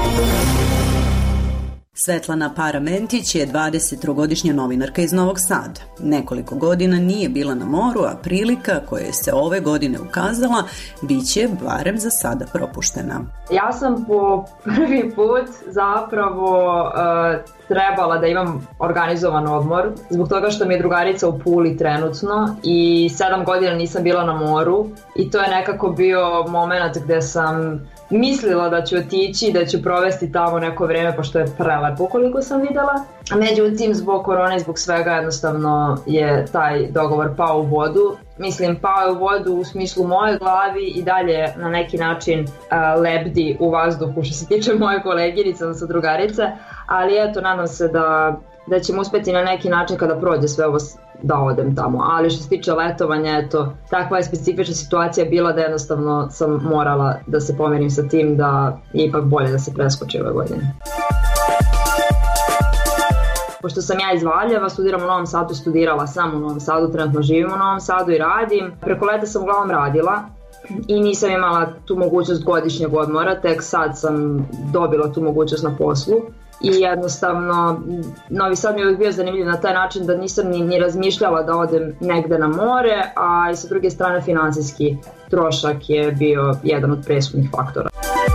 Svetlana Paramentić je dvadesettrogodišnja novinarka iz Novog Sada. Nekoliko godina nije bila na moru, a prilika koja se ove godine ukazala bit će barem za sada propuštena. Ja sam po prvi put zapravo uh, trebala da imam organizovan odmor zbog toga što mi je drugarica u Puli trenutno i sedam godina nisam bila na moru i to je nekako bio moment gde sam mislila da ću otići, da ću provesti tamo neko vreme, pošto je prelepo koliko sam videla. Međutim, zbog korone i zbog svega jednostavno je taj dogovor pao u vodu. Mislim, pao je u vodu u smislu moje glavi i dalje na neki način uh, lebdi u vazduhu što se tiče moje koleginice, odnosno drugarice, ali eto, nadam se da, da ćemo uspeti na neki način kada prođe sve ovo da odem tamo, ali što se tiče letovanja, eto, takva je specifična situacija bila da jednostavno sam morala da se pomerim sa tim da je ipak bolje da se preskoči ove godine. Pošto sam ja iz Valjeva, studiram u Novom Sadu, studirala sam u Novom Sadu, trenutno živim u Novom Sadu i radim. Preko leta sam uglavnom radila i nisam imala tu mogućnost godišnjeg odmora, tek sad sam dobila tu mogućnost na poslu. I jednostavno, Novi Sad mi je uvijek bio zanimljiv na taj način da nisam ni, ni razmišljala da odem negde na more, a i sa druge strane finansijski trošak je bio jedan od presudnih faktora.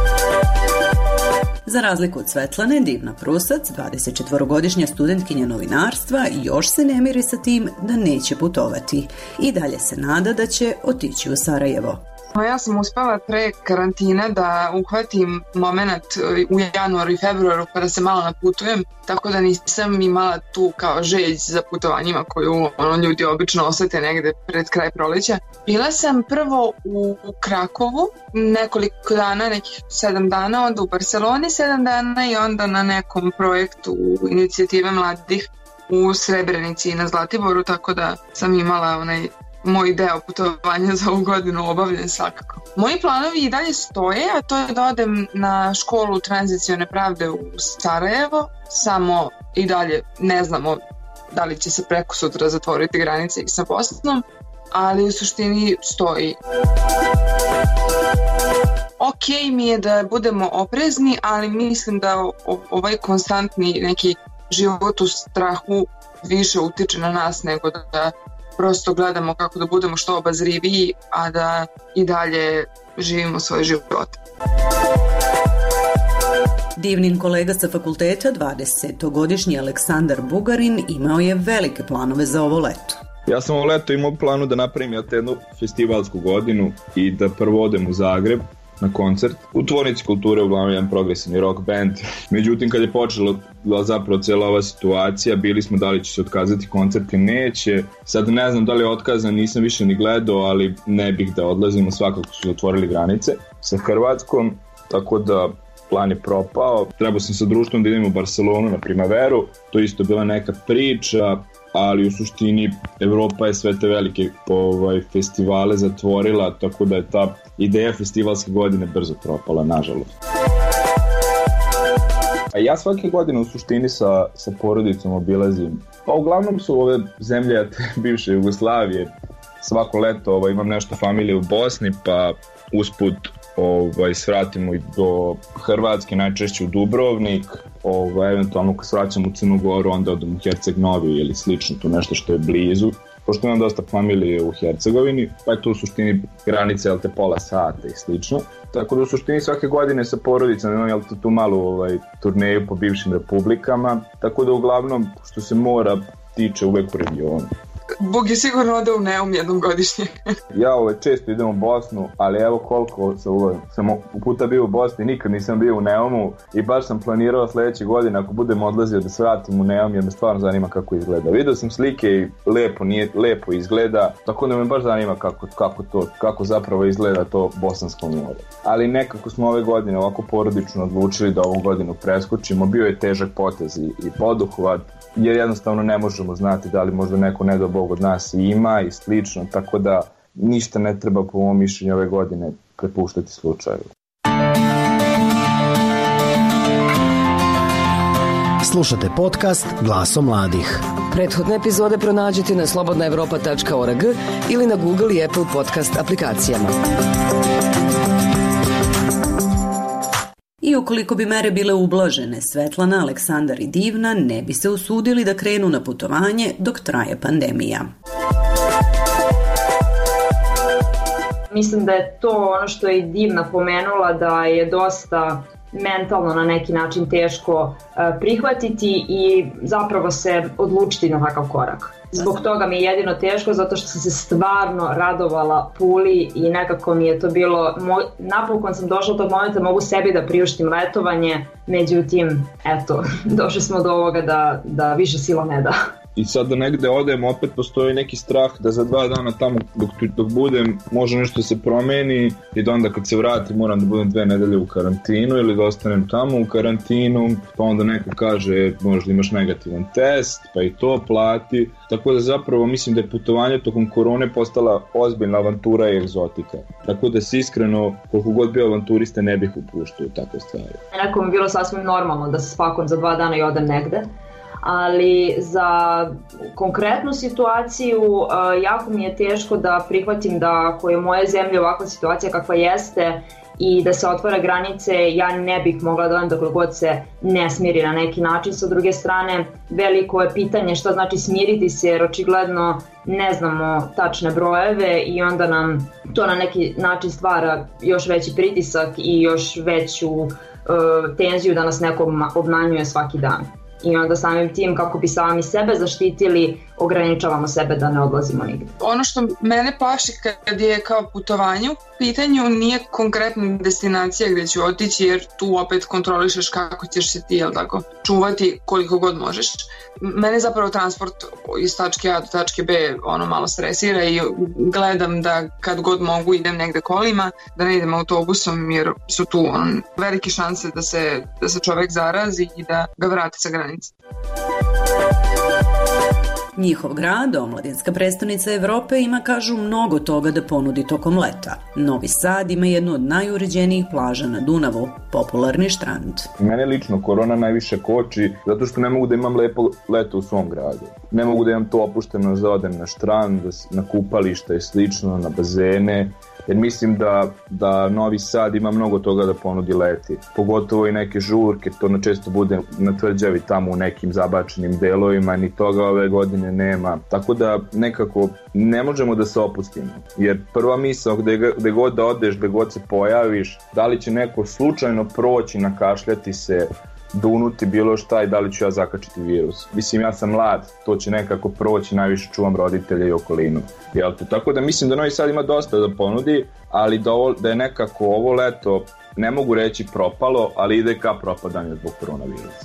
Za razliku od Svetlane, Divna Prusac, dvadesetčetvorogodišnja studentkinja novinarstva, još se ne miri sa tim da neće putovati. I dalje se nada da će otići u Sarajevo. Ja sam uspela pre karantina da uhvatim moment u januaru i februaru pa da se malo naputujem, tako da nisam imala tu kao želj za putovanjima koju ono, ljudi obično osete negde pred kraj proleća. Bila sam prvo u Krakovu nekoliko dana, nekih sedam dana, onda u Barceloni sedam dana i onda na nekom projektu inicijative mladih u Srebrenici i na Zlatiboru, tako da sam imala onaj moj deo putovanja za ovu godinu obavljen svakako. Moji planovi i dalje stoje, a to je da odem na školu tranzicione pravde u Sarajevo, samo i dalje ne znamo da li će se preko sutra zatvoriti granice i sa Bosnom, ali u suštini stoji. Ok mi je da budemo oprezni, ali mislim da ovaj konstantni neki život u strahu više utiče na nas nego da prosto gledamo kako da budemo što obazriviji, a da i dalje živimo svoje živote. Divnin kolega sa fakulteta, dvadesetogodišnji Aleksandar Bugarin, imao je velike planove za ovo leto. Ja sam ovo leto imao planu da napravim jednu festivalsku godinu i da prvo odem u Zagreb na koncert. U Tvornici kulture uglavnom jedan progresivni rock band. Međutim, kad je počela zapravo cijela ova situacija, bili smo da li će se otkazati koncert ili neće. Sad ne znam da li je otkazan, nisam više ni gledao, ali ne bih da odlazimo, svakako su zatvorili granice sa Hrvatskom, tako da plan je propao. Trebao sam sa društvom da idem u Barcelonu na Primaveru, to isto bila neka priča, ali u suštini Evropa je sve te velike ovaj, festivale zatvorila, tako da je ta ideja festivalske godine brzo propala, nažalost. A ja svake godine u suštini sa, sa porodicom obilazim, pa uglavnom su ove zemlje bivše Jugoslavije, svako leto ovaj, imam nešto familije u Bosni, pa usput ovaj, svratimo i do Hrvatske, najčešće u Dubrovnik, ovaj, eventualno kad svraćam u Crnu Goru, onda odem u Herceg Novi ili slično, tu nešto što je blizu, pošto imam dosta familije u Hercegovini, pa je tu u suštini granice, jel te, pola sata i slično. Tako da u suštini svake godine sa porodicom imam, jel te, tu malu ovaj, turneju po bivšim republikama, tako da uglavnom što se mora tiče uvek u regionu. Bog je sigurno ode u Neum jednom godišnje. Ja ovaj, često idem u Bosnu, ali evo koliko sam, ovaj, sam u puta bio u Bosni, nikad nisam bio u Neumu i baš sam planirao sledeće godine ako budem odlazio da se vratim u Neum jer me stvarno zanima kako izgleda. Video sam slike i lepo, nije, lepo izgleda, tako da me baš zanima kako, kako, to, kako zapravo izgleda to Bosansko more. Ali nekako smo ove godine ovako porodično odlučili da ovu godinu preskočimo, bio je težak potez i, i poduhvat, jer jednostavno ne možemo znati da li možda neko ne do Bog od nas ima i slično, tako da ništa ne treba po mom mišljenju ove godine prepuštati slučaju. Slušate podcast Glasom mladih. Prethodne epizode pronađite na slobodna evropa tačka org ili na Google i Apple podcast aplikacijama. I ukoliko bi mere bile ublažene, Svetlana, Aleksandar i Divna ne bi se usudili da krenu na putovanje dok traje pandemija. Mislim da je to ono što je Divna pomenula, da je dosta mentalno na neki način teško prihvatiti i zapravo se odlučiti na takav korak. Zbog toga mi je jedino teško, zato što sam se stvarno radovala Puli i nekako mi je to bilo, moj, napokon sam došla do tog momenta, mogu sebi da priuštim letovanje, međutim, eto, došli smo do ovoga da, da više sila ne da. I sad da negde odem, opet postoji neki strah da za dva dana tamo dok, dok budem može nešto se promeni i da onda kad se vratim moram da budem dve nedelje u karantinu ili da ostanem tamo u karantinu, pa onda neko kaže možda imaš negativan test, pa i to plati. Tako da zapravo mislim da je putovanje tokom korone postala ozbiljna avantura i egzotika. Tako da se iskreno, koliko god bio avanturista, ne bih upuštao u takve stvari. Neko mi bilo sasvim normalno da se spakujem za dva dana i odem negde. Ali za konkretnu situaciju jako mi je teško da prihvatim da ako je u moje zemlje ovakva situacija kakva jeste i da se otvara granice, ja ne bih mogla da odem dok god se ne smiri na neki način. Sa druge strane, veliko je pitanje šta znači smiriti se, jer očigledno ne znamo tačne brojeve i onda nam to na neki način stvara još veći pritisak i još veću uh, tenziju da nas neko obmanjuje svaki dan. I onda samim tim kako bi sami sebe zaštitili, ograničavamo sebe da ne odlazimo nigde. Ono što mene plaši kad je kao putovanje u pitanju nije konkretna destinacija gde ću otići, jer tu opet kontrolišeš kako ćeš se ti, jel tako, čuvati koliko god možeš. Mene zapravo transport iz tačke A do tačke B ono malo stresira i gledam da kad god mogu idem negde kolima, da ne idem autobusom, jer su tu on, velike šanse da se, da se čovek zarazi i da ga vrati sa granice. Njihov grad, omladinska prestonica Evrope, ima, kažu, mnogo toga da ponudi tokom leta. Novi Sad ima jednu od najuređenijih plaža na Dunavu, popularni štrand. Mene lično korona najviše koči zato što ne mogu da imam lepo leto u svom gradu. Ne mogu da imam to opušteno da odem na štrand, na kupališta i slično, na bazene, jer mislim da, da Novi Sad ima mnogo toga da ponudi leti. Pogotovo i neke žurke, to na često bude na tvrđavi tamo u nekim zabačenim delovima, ni toga ove godine nema. Tako da nekako ne možemo da se opustimo, jer prva misao gde, gde god da odeš, gde god se pojaviš, da li će neko slučajno proći, nakašljati se, dunuti bilo šta i da li ću ja zakačiti virus. Mislim, ja sam mlad, to će nekako proći, najviše čuvam roditelje i okolinu. Jel te? Tako da mislim da Novi Sad ima dosta da ponudi, ali da, ovo, da je nekako ovo leto, ne mogu reći propalo, ali ide ka propadanju zbog koronavirusa.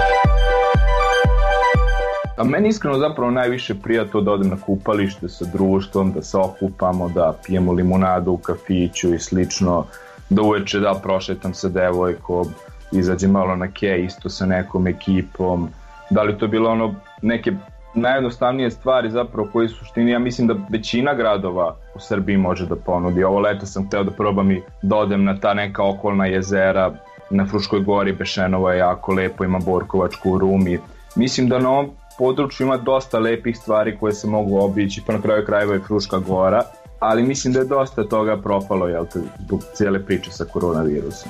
A meni iskreno zapravo najviše prija to da odem na kupalište sa društvom, da se okupamo, da pijemo limunadu u kafiću i slično, da uveče da prošetam sa devojkom, izađem malo na kej isto sa nekom ekipom, da li to bilo ono neke najjednostavnije stvari zapravo koje su suštini, ja mislim da većina gradova u Srbiji može da ponudi. Ovo leto sam hteo da probam i da odem na ta neka okolna jezera, na Fruškoj gori, Bešenovo je jako lepo, ima Borkovačku u Rumi. Mislim da na ovom području ima dosta lepih stvari koje se mogu obići, pa na kraju krajeva je Fruška gora, ali mislim da je dosta toga propalo, jel te, zbog cijele priče sa koronavirusom.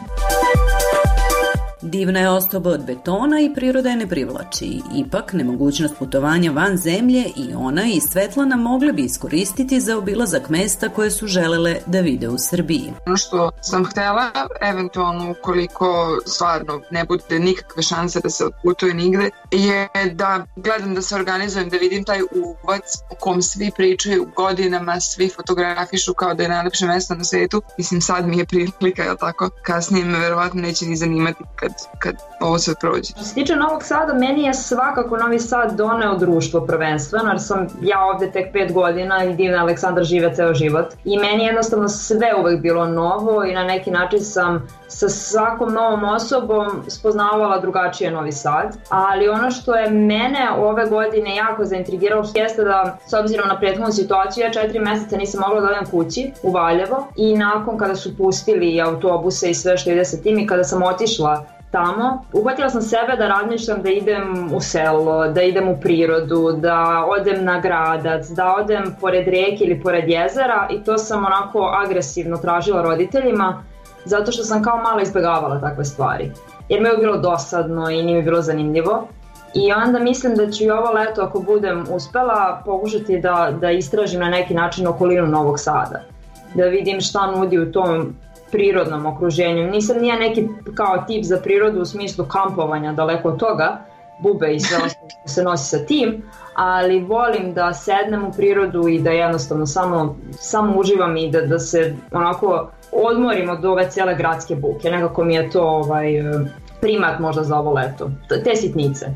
Divna je ostoba od betona i priroda je ne privlači. Ipak, nemogućnost putovanja van zemlje i ona i Svetlana mogle bi iskoristiti za obilazak mesta koje su želele da vide u Srbiji. Ono što sam htela, eventualno ukoliko stvarno ne bude nikakve šanse da se odputuje nigde, je da gledam da se organizujem, da vidim taj uvac u kom svi pričaju godinama, svi fotografišu kao da je najlepše mesto na svetu. Mislim, sad mi je prilika, jel tako? Kasnije me verovatno neće ni zanimati kad kad ovo sve prođe. Što se tiče Novog Sada, meni je svakako Novi Sad doneo društvo prvenstveno, jer sam ja ovde tek pet godina i divna Aleksandar žive ceo život. I meni je jednostavno sve uvek bilo novo i na neki način sam sa svakom novom osobom spoznavala drugačije Novi Sad. Ali ono što je mene ove godine jako zaintrigiralo jeste da, s obzirom na prethodnu situaciju, ja četiri meseca nisam mogla da odem kući u Valjevo i nakon kada su pustili autobuse i sve što ide sa tim i kada sam otišla tamo, uhvatila sam sebe da razmišljam da idem u selo, da idem u prirodu, da odem na gradac, da odem pored reke ili pored jezera i to sam onako agresivno tražila roditeljima zato što sam kao mala izbegavala takve stvari. Jer mi je bilo dosadno i nije mi bilo zanimljivo. I onda mislim da ću i ovo leto, ako budem uspela, pokušati da, da istražim na neki način okolinu Novog Sada. Da vidim šta nudi u tom prirodnom okruženju. Nisam nije neki kao tip za prirodu u smislu kampovanja, daleko od toga, bube i sve ostalo što se nosi sa tim, ali volim da sednem u prirodu i da jednostavno samo, samo uživam i da, da se onako odmorim od ove cijele gradske buke. Nekako mi je to ovaj, primat možda za ovo leto. Te sitnice.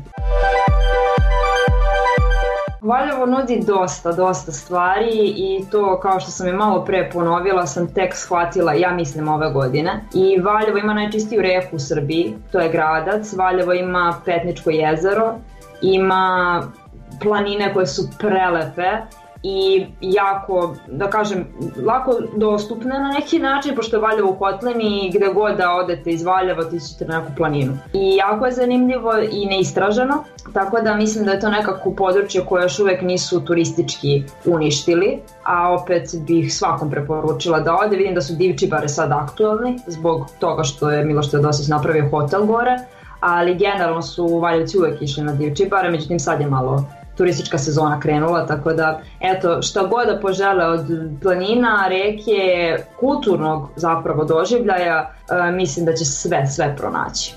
Valjevo nudi dosta, dosta stvari i to, kao što sam i malo pre ponovila, sam tek shvatila, ja mislim, ove godine. I Valjevo ima najčistiju reku u Srbiji, to je Gradac. Valjevo ima Petničko jezero, ima planine koje su prelepe i jako, da kažem, lako dostupne na neki način, pošto je Valjevo u kotlini i gde god da odete iz Valjeva ti ćete na neku planinu. I jako je zanimljivo i neistraženo, tako da mislim da je to nekako područje koje još uvek nisu turistički uništili, a opet bih svakom preporučila da ode. Vidim da su Divčibare sad aktualni zbog toga što je Miloš Teodosić napravio hotel gore, ali generalno su Valjevci uvek išli na Divčibare, međutim sad je malo turistička sezona krenula, tako da eto, šta god da požele od planina, reke, kulturnog zapravo doživljaja, e, mislim da će sve, sve pronaći.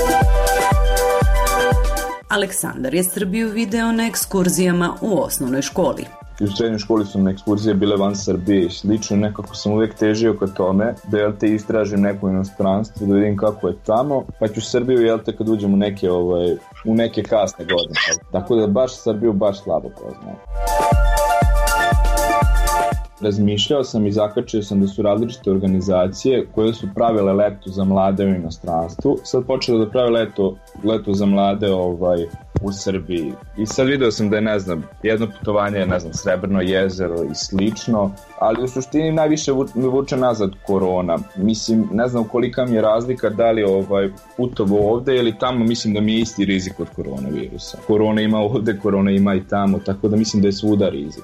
Aleksandar je Srbiju video na ekskurzijama u osnovnoj školi. U srednjoj školi su na ekskurzije bile van Srbije i slično, nekako sam uvek težio ka tome da jel te istražim neko inostranstvo, da vidim kako je tamo, pa ću Srbiju jel te kad uđem u neke, ovaj, u neke kasne godine, tako da baš Srbiju baš slabo poznajem. Razmišljao sam i zakačio sam da su različite organizacije koje su pravile leto za mlade u inostranstvu, sad počelo da prave leto, leto za mlade ovaj, u Srbiji. I sad video sam da je, ne znam, jedno putovanje je, ne znam, Srebrno jezero i slično, ali u suštini najviše me vuče nazad korona. Mislim, ne znam kolika mi je razlika da li ovaj, putovo ovde ili tamo, mislim da mi je isti rizik od koronavirusa. Korona ima ovde, korona ima i tamo, tako da mislim da je svuda rizik.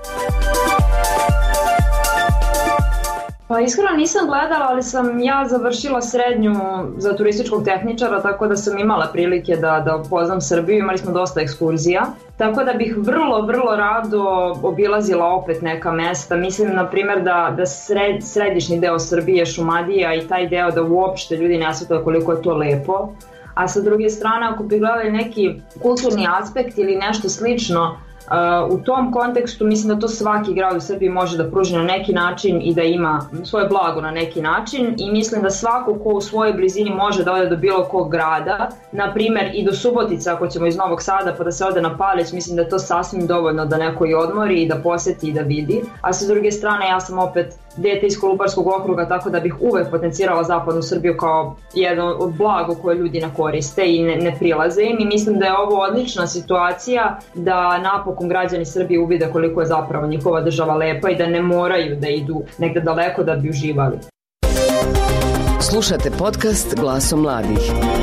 Pa iskreno nisam gledala, ali sam ja završila srednju za turističkog tehničara, tako da sam imala prilike da, da upoznam Srbiju, imali smo dosta ekskurzija. Tako da bih vrlo, vrlo rado obilazila opet neka mesta. Mislim, na primjer, da, da sred, središnji deo Srbije, Šumadija i taj deo da uopšte ljudi ne shvataju koliko je to lepo. A sa druge strane, ako bi gledali neki kulturni aspekt ili nešto slično, Uh, u tom kontekstu mislim da to svaki grad u Srbiji može da pruži na neki način i da ima svoje blago na neki način i mislim da svako ko u svojoj blizini može da ode do bilo kog grada, na primer i do Subotica ako ćemo iz Novog Sada pa da se ode na Palić, mislim da je to sasvim dovoljno da neko i odmori i da poseti i da vidi, a sa druge strane ja sam opet dete iz Kolubarskog okruga, tako da bih uvek potencirala zapadnu Srbiju kao jedno blago koje ljudi ne koriste i ne, ne prilaze im, i mislim da je ovo odlična situacija da napokon građani Srbije uvide koliko je zapravo njihova država lepa i da ne moraju da idu negde daleko da bi uživali. Slušate podcast Glasom mladih.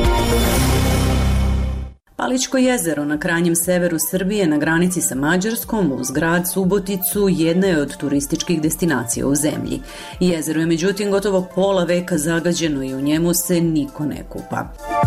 Palićko jezero na krajnjem severu Srbije na granici sa Mađarskom uz grad Suboticu jedna je od turističkih destinacija u zemlji. Jezero je međutim gotovo pola veka zagađeno i u njemu se niko ne kupa.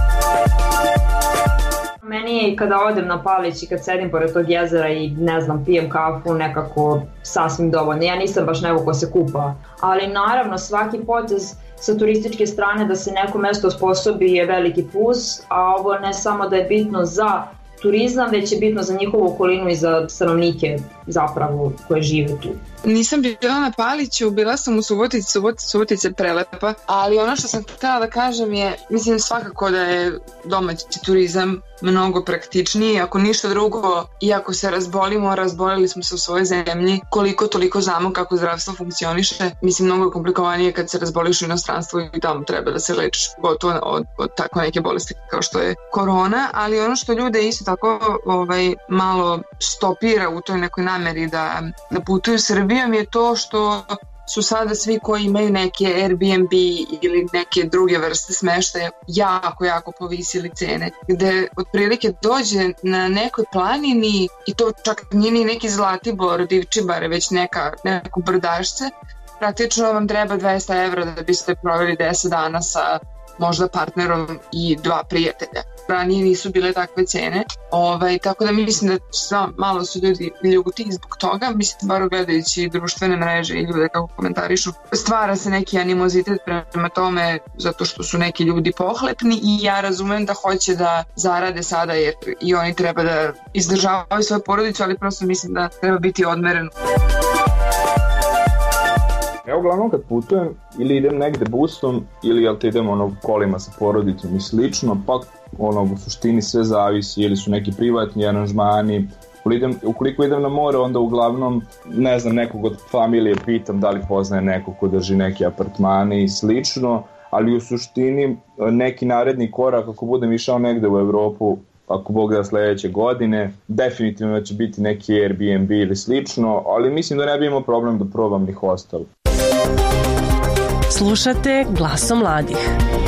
Meni kada odem na Palić i kad sedim pored tog jezera i ne znam, pijem kafu, nekako sasvim dovoljno. Ja nisam baš neko ko se kupa, ali naravno svaki potez sa turističke strane da se neko mesto osposobi je veliki plus, a ovo ne samo da je bitno za turizam, već je bitno za njihovu okolinu i za stanovnike zapravo koje žive tu. Nisam bila na Paliću, bila sam u Subotici, Subotica, Subotica je prelepa, ali ono što sam htjela da kažem je, mislim svakako da je domaći turizam mnogo praktičniji, ako ništa drugo, i ako se razbolimo, razbolili smo se u svojoj zemlji, koliko toliko znamo kako zdravstvo funkcioniše, mislim mnogo je komplikovanije kad se razboliš u inostranstvu i tamo treba da se lečiš, gotovo od, od tako neke bolesti kao što je korona, ali ono što ljude isto tako ovaj, malo stopira u toj nekoj nameri da, da putuju Srbijom je to što su sada svi koji imaju neke Airbnb ili neke druge vrste smeštaja jako, jako povisili cene, gde otprilike dođe na nekoj planini i to čak nije ni neki Zlatibor, Divčibare, već neka, neko brdašce, praktično vam treba dvesta evra da biste proveli deset dana sa možda partnerom i dva prijatelja. Ranije nisu bile takve cene, ovaj, tako da mislim da sva, malo su ljudi ljuti zbog toga, mislim baro gledajući društvene mreže i ljude kako komentarišu, stvara se neki animozitet prema tome zato što su neki ljudi pohlepni i ja razumem da hoće da zarade sada jer i oni treba da izdržavaju svoju porodicu, ali prosto mislim da treba biti odmeren. Ja uglavnom kad putujem ili idem negde busom ili jel te idem ono kolima sa porodicom i slično, pa ono u suštini sve zavisi ili su neki privatni aranžmani. Idem, ukoliko idem na more onda uglavnom ne znam nekog od familije pitam da li poznaje nekog ko drži neke apartmane i slično, ali u suštini neki naredni korak ako budem išao negde u Evropu, ako Bog da sledeće godine, definitivno će biti neki Airbnb ili slično, ali mislim da ne bi imao problem da probam ni hostel. Slušate Glasom mladih.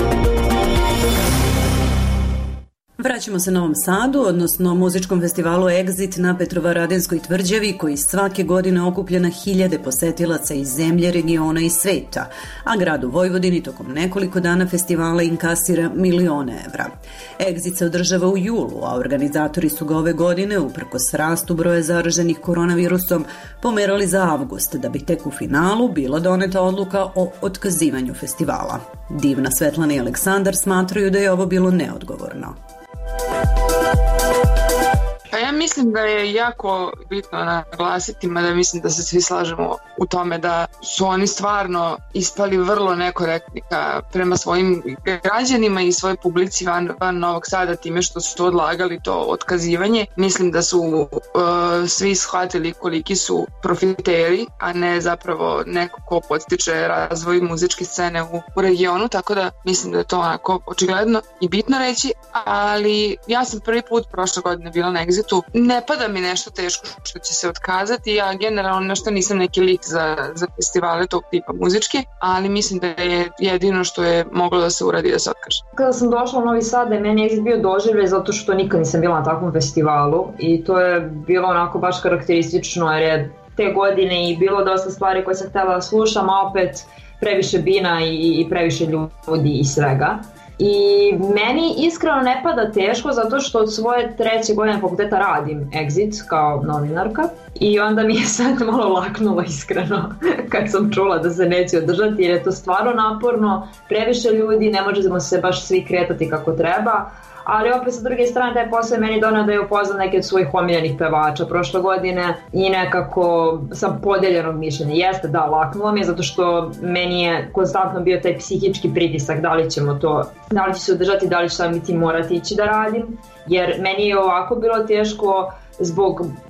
Vraćamo se Novom Sadu, odnosno muzičkom festivalu Exit na Petrovaradinskoj tvrđavi koji svake godine okuplja na hiljade posetilaca iz zemlje, regiona i sveta, a grad u Vojvodini tokom nekoliko dana festivala inkasira milione evra. Exit se održava u julu, a organizatori su ga ove godine, uprkos rastu broja zaraženih koronavirusom, pomerali za avgust, da bi tek u finalu bila doneta odluka o otkazivanju festivala. Divna, Svetlana i Aleksandar smatraju da je ovo bilo neodgovorno. Pa ja mislim da je jako bitno naglasiti, mada mislim da se svi slažemo u tome da su oni stvarno ispali vrlo nekorektni prema svojim građanima i svojoj publici van, van Novog Sada time što su odlagali to otkazivanje. Mislim da su uh, svi shvatili koliki su profiteri, a ne zapravo neko ko podstiče razvoj muzičke scene u, u regionu, tako da mislim da je to onako očigledno i bitno reći, ali ja sam prvi put prošle godine bila na Exitu. Ne pada mi nešto teško što će se otkazati, ja generalno nešto nisam neki lik za, za festivale tog tipa muzičke, ali mislim da je jedino što je moglo da se uradi da se otkaže. Kada sam došla u Novi Sad, je meni Exit bio doživljaj zato što nikad nisam bila na takvom festivalu i to je bilo onako baš karakteristično jer je te godine i bilo dosta stvari koje sam htjela da slušam, a opet previše bina i, i previše ljudi i svega. I meni iskreno ne pada teško zato što od svoje treće godine fakulteta radim Exit kao novinarka i onda mi je sad malo laknulo iskreno kad sam čula da se neće održati jer je to stvarno naporno, previše ljudi, ne možemo se baš svi kretati kako treba. Ali opet sa druge strane taj posao je meni donao da je upoznam neke od svojih omiljenih pevača prošle godine i nekako sam podeljenog mišljenja. Jeste da, laknulo mi je zato što meni je konstantno bio taj psihički pritisak da li ćemo to, da li će se održati, da li će sam biti morati ići da radim, jer meni je ovako bilo teško zbog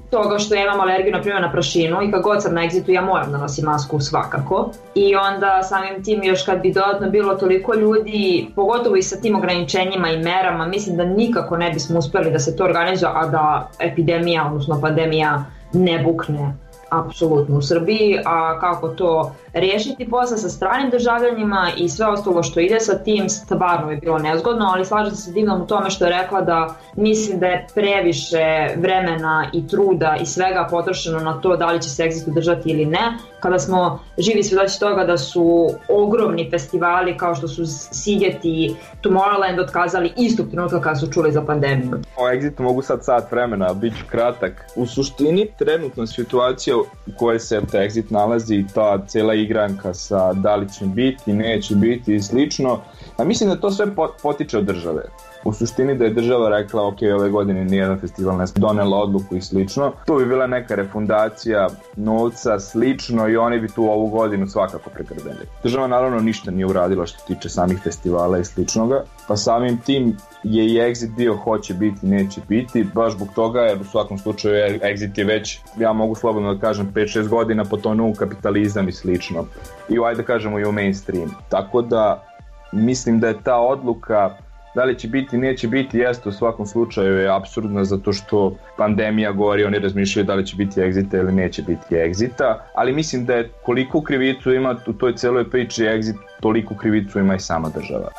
toga što ja imam alergiju na primjer na prašinu i kad god sam na egzitu ja moram da nosim masku svakako i onda samim tim još kad bi dodatno bilo toliko ljudi, pogotovo i sa tim ograničenjima i merama, mislim da nikako ne bismo uspeli da se to organizuje, a da epidemija, odnosno pandemija ne bukne apsolutno u Srbiji, a kako to riješiti posle sa stranim državljanima i sve ostalo što ide sa tim, stvarno je bilo nezgodno, ali slažem se s Divnom u tome što je rekla da mislim da je previše vremena i truda i svega potrošeno na to da li će se Exit držati ili ne, kada smo živi svedoci toga da su ogromni festivali kao što su Siget i Tomorrowland otkazali istog trenutka kada su čuli za pandemiju. O Exitu mogu sad sat vremena, bit ću kratak. U suštini trenutna situacija u kojoj se Exit nalazi, ta cijela igranka sa da li će biti, neće biti i slično, a mislim da to sve potiče od države. U suštini da je država rekla ok, ove godine nijedan festival ne sme, donela odluku i slično, tu bi bila neka refundacija novca, slično i oni bi tu ovu godinu svakako pregrbeli. Država naravno ništa nije uradila što tiče samih festivala i sličnoga, pa samim tim je i Exit bio hoće biti, neće biti, baš zbog toga jer u svakom slučaju Exit je već, ja mogu slobodno da kažem, pet šest godina potonuo u kapitalizam i slično. I ajde da kažemo i u mainstream. Tako da mislim da je ta odluka da li će biti, neće biti, jeste u svakom slučaju je apsurdna zato što pandemija govori, oni razmišljaju da li će biti Exita ili neće biti Exita, ali mislim da je koliko krivicu ima u toj celoj priči Exit, toliko krivicu ima i sama država.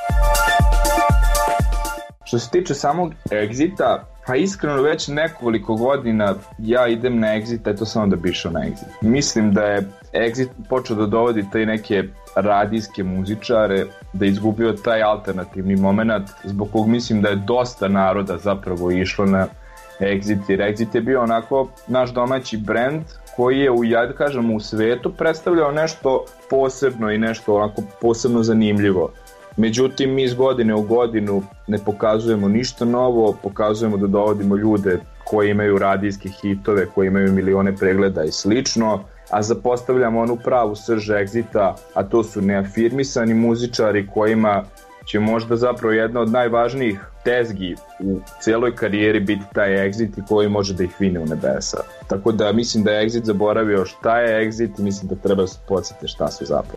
Što se tiče samog Exita, pa iskreno već nekoliko godina ja idem na Exit, eto samo da bi išao na Exit. Mislim da je Exit počeo da dovodi te neke radijske muzičare, da je izgubio taj alternativni moment, zbog kog mislim da je dosta naroda zapravo išlo na Exit, jer Exit je bio onako naš domaći brend koji je u, ja da kažem, u svetu predstavljao nešto posebno i nešto onako posebno zanimljivo. Međutim, mi iz godine u godinu ne pokazujemo ništa novo, pokazujemo da dovodimo ljude koji imaju radijske hitove, koji imaju milione pregleda i slično, a zapostavljamo onu pravu srž Exita, a to su neafirmisani muzičari kojima će možda zapravo jedna od najvažnijih tezgi u cijeloj karijeri biti taj Exit i koji može da ih vine u nebesa. Tako da mislim da je Exit zaboravio šta je Exit i mislim da treba da se podsjeti šta su zapravo.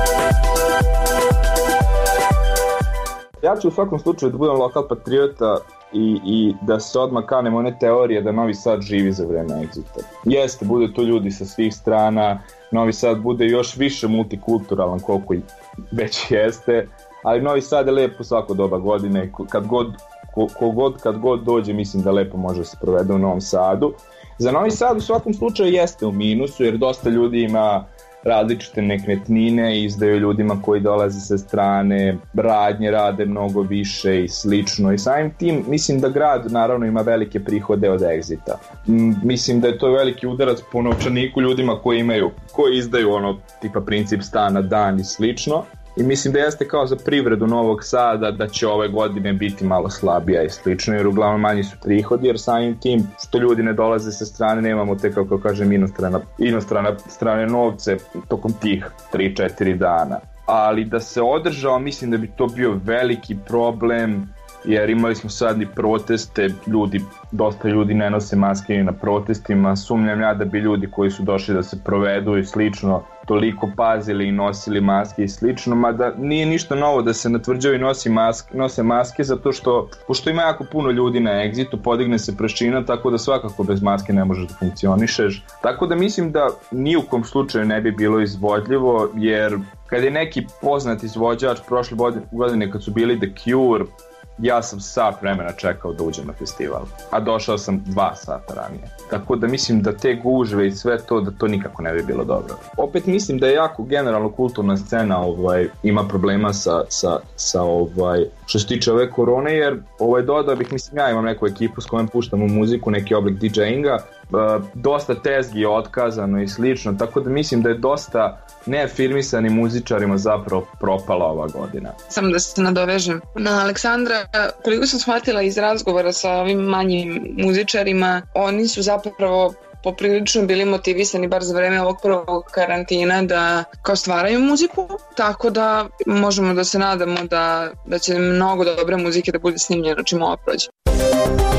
Ja ću u svakom slučaju da budem lokal patriota i, i da se odmah kanem one teorije da Novi Sad živi za vreme Exita. Jeste, bude to ljudi sa svih strana, Novi Sad bude još više multikulturalan koliko i već jeste, ali Novi Sad je lepo svako doba godine, kad god, ko, ko god, kad god dođe mislim da lepo može se provede u Novom Sadu. Za Novi Sad u svakom slučaju jeste u minusu jer dosta ljudi ima različite nekretnine, izdaju ljudima koji dolaze sa strane, radnje rade mnogo više i slično i samim tim mislim da grad naravno ima velike prihode od Exita. Mislim da je to veliki udarac po novčaniku ljudima koji imaju, koji izdaju ono tipa princip stana dan i slično. I mislim da jeste kao za privredu Novog Sada da će ove godine biti malo slabija i slično jer uglavnom manji su prihodi jer samim tim što ljudi ne dolaze sa strane nemamo te kako kažem inostrana, inostrana strane novce tokom tih tri četiri dana. Ali da se održao mislim da bi to bio veliki problem jer imali smo sad i proteste, ljudi, dosta ljudi ne nose maske na protestima, sumnjam ja da bi ljudi koji su došli da se provedu i slično toliko pazili i nosili maske i slično, mada nije ništa novo da se na tvrđavi nosi maske, nose maske zato što, pošto ima jako puno ljudi na Exitu, podigne se prašina, tako da svakako bez maske ne možeš da funkcionišeš. Tako da mislim da ni u kom slučaju ne bi bilo izvodljivo, jer kad je neki poznat izvođač prošle godine kad su bili The Cure, ja sam sat vremena čekao da uđem na festival, a došao sam dva sata ranije. Tako da mislim da te gužve i sve to, da to nikako ne bi bilo dobro. Opet mislim da je jako generalno kulturna scena ovaj, ima problema sa, sa, sa ovaj, što se tiče ove korone, jer ovaj, dodao bih, mislim ja imam neku ekipu s kojom puštamo muziku, neki oblik DJinga, Uh, dosta tezgi je otkazano i slično, tako da mislim da je dosta neafirmisanim muzičarima zapravo propala ova godina. Samo da se nadovežem na Aleksandra, koliko sam shvatila iz razgovora sa ovim manjim muzičarima, oni su zapravo poprilično bili motivisani bar za vreme ovog prvog karantina da kao stvaraju muziku, tako da možemo da se nadamo da, da će mnogo dobre muzike da bude snimljeno čim ovo prođe.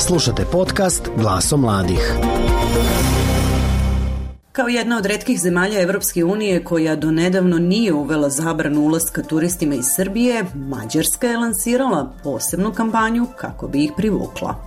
Slušate podcast Glasom mladih. Kao jedna od retkih zemalja Evropske unije koja donedavno nije uvela zabranu ulaska turistima iz Srbije, Mađarska je lansirala posebnu kampanju kako bi ih privukla.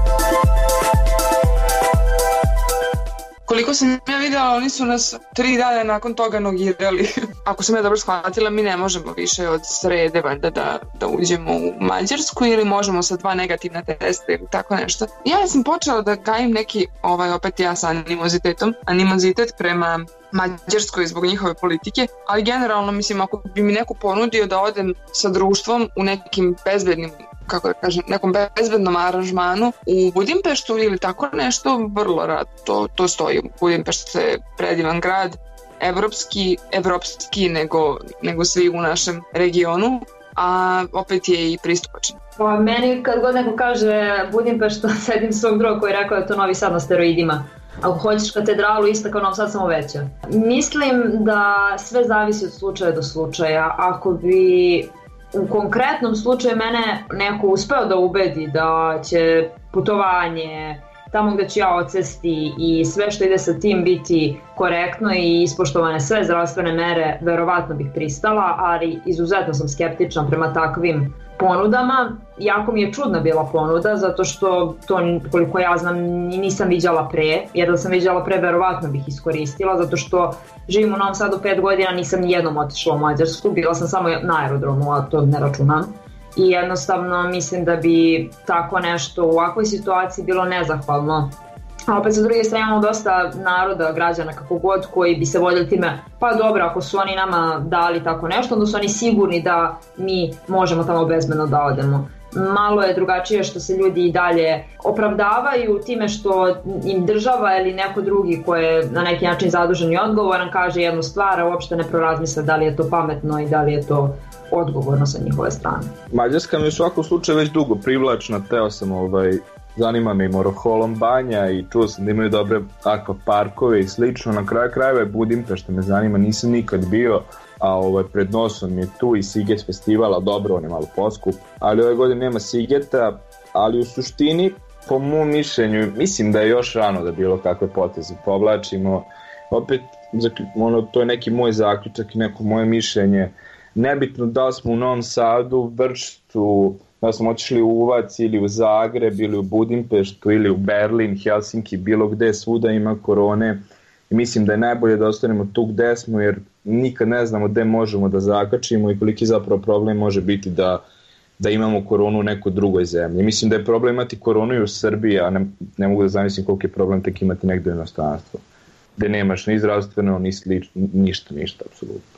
Koliko sam ja vidjela, oni su nas tri dana nakon toga nogirali. Ako sam ja dobro shvatila, mi ne možemo više od srede valjda da, da uđemo u Mađarsku ili možemo sa dva negativna testa ili tako nešto. Ja sam počela da gajim neki, ovaj, opet ja sa animozitetom, animozitet prema Mađarskoj zbog njihove politike, ali generalno mislim ako bi mi neko ponudio da odem sa društvom u nekim bezbednim kako da kažem, nekom bezbednom aranžmanu u Budimpeštu ili tako nešto, vrlo rad to, to stoji. Budimpešt je predivan grad, evropski, evropski nego, nego svi u našem regionu, a opet je i pristupačan. Pa meni kad god neko kaže Budimpešt, sedim svog druga koji je rekao da je to Novi Sad na steroidima. Ako hoćeš katedralu, ista kao Novi Sad, samo veća. Mislim da sve zavisi od slučaja do slučaja. Ako bi u konkretnom slučaju mene neko uspeo da ubedi da će putovanje tamo gde ću ja odsesti i sve što ide sa tim biti korektno i ispoštovane sve zdravstvene mere, verovatno bih pristala, ali izuzetno sam skeptična prema takvim ponudama. Jako mi je čudna bila ponuda, zato što to, koliko ja znam, nisam viđala pre, jer da sam viđala pre, verovatno bih iskoristila, zato što živim u Novom Sadu pet godina, nisam ni jednom otišla u Mađarsku, bila sam samo na aerodromu, a to ne računam. I jednostavno mislim da bi tako nešto u ovakvoj situaciji bilo nezahvalno. A opet sa druge strane imamo dosta naroda, građana kako god, koji bi se voljeli time, pa dobro, ako su oni nama dali tako nešto, onda su oni sigurni da mi možemo tamo bezbedno da odemo. Malo je drugačije što se ljudi i dalje opravdavaju time što im država ili neko drugi ko je na neki način zadužen i odgovoran kaže jednu stvar, a uopšte ne prorazmisle da li je to pametno i da li je to odgovorno sa njihove strane. Mađarska mi u svakom slučaju već dugo privlačna, teo sam ovaj, zanima me i Moroholom banja i čuo sam da imaju dobre akvaparkove i slično, na kraju krajeva je Budimpešta me zanima, nisam nikad bio, a ovaj, pred nosom je tu i Siget festivala, dobro, on je malo poskup, ali ove godine nema Sigeta, ali u suštini, po mom mišljenju, mislim da je još rano da bilo kakve poteze povlačimo, opet, ono, to je neki moj zaključak i neko moje mišljenje, nebitno da li smo u Novom Sadu, Vršcu, da smo otišli u Uvac ili u Zagreb ili u Budimpeštu ili u Berlin, Helsinki, bilo gde, svuda ima korone i mislim da je najbolje da ostanemo tu gde smo jer nikad ne znamo gde možemo da zakačimo i koliki zapravo problem može biti da, da imamo koronu u nekoj drugoj zemlji. Mislim da je problem imati koronu i u Srbiji, a ne, ne mogu da zamislim koliko je problem tek imati negde u inostranstvu, gde nemaš ni zdravstveno, ni slično, ništa, ništa, apsolutno.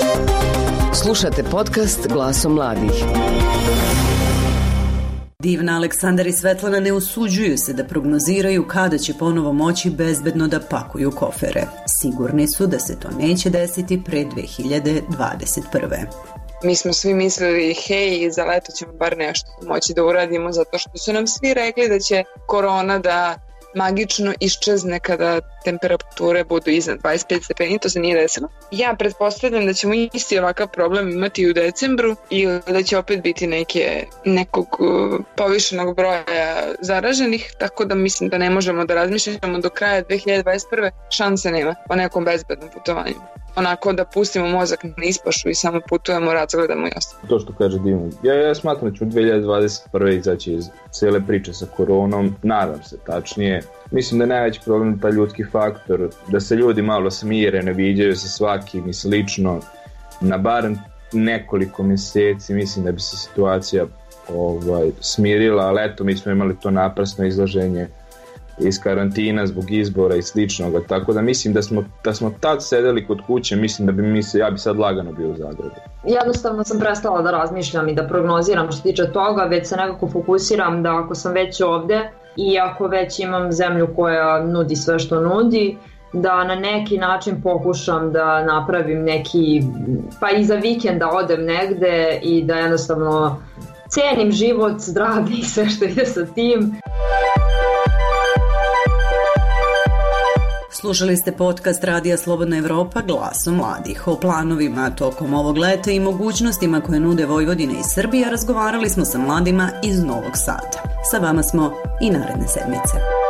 Slušate podcast Glasom mladih. Divna, Aleksandar i Svetlana ne usuđuju se da prognoziraju kada će ponovo moći bezbedno da pakuju kofere. Sigurni su da se to neće desiti pre dve hiljade dvadeset prve. Mi smo svi mislili, hej, za leto ćemo bar nešto moći da uradimo, zato što su nam svi rekli da će korona da magično iščezne kada temperature budu iznad dvadeset pet stepeni, to se nije desilo. Ja pretpostavljam da ćemo isti ovakav problem imati i u decembru i da će opet biti neke, nekog povišenog broja zaraženih, tako da mislim da ne možemo da razmišljamo do kraja dve hiljade dvadeset prve. Šanse nema o nekom bezbednom putovanju. Onako da pustimo mozak na ispašu i samo putujemo, razgledamo i ostalo. To što kaže Divno, ja, ja smatram da ću dve hiljade dvadeset prve izaći iz cijele priče sa koronom, nadam se tačnije. Mislim da je najveći problem taj ljudski faktor, da se ljudi malo smire, ne viđaju se svakim i slično. Na barem nekoliko mjeseci mislim da bi se situacija ovaj, smirila, ali eto mi smo imali to naprasno izlaženje iz karantina zbog izbora i sličnoga, tako da mislim da smo, da smo tad sedeli kod kuće, mislim da bi mi se, ja bi sad lagano bio u Zagrebu. Jednostavno sam prestala da razmišljam i da prognoziram što se tiče toga, već se nekako fokusiram da ako sam već ovde i ako već imam zemlju koja nudi sve što nudi, da na neki način pokušam da napravim neki, pa i za vikend da odem negde i da jednostavno cenim život, zdravlje i sve što ide sa tim. Slušali ste podcast Radija Slobodna Evropa Glasom mladih. O planovima tokom ovog leta i mogućnostima koje nude Vojvodina i Srbija razgovarali smo sa mladima iz Novog Sada. Sa vama smo i naredne sedmice.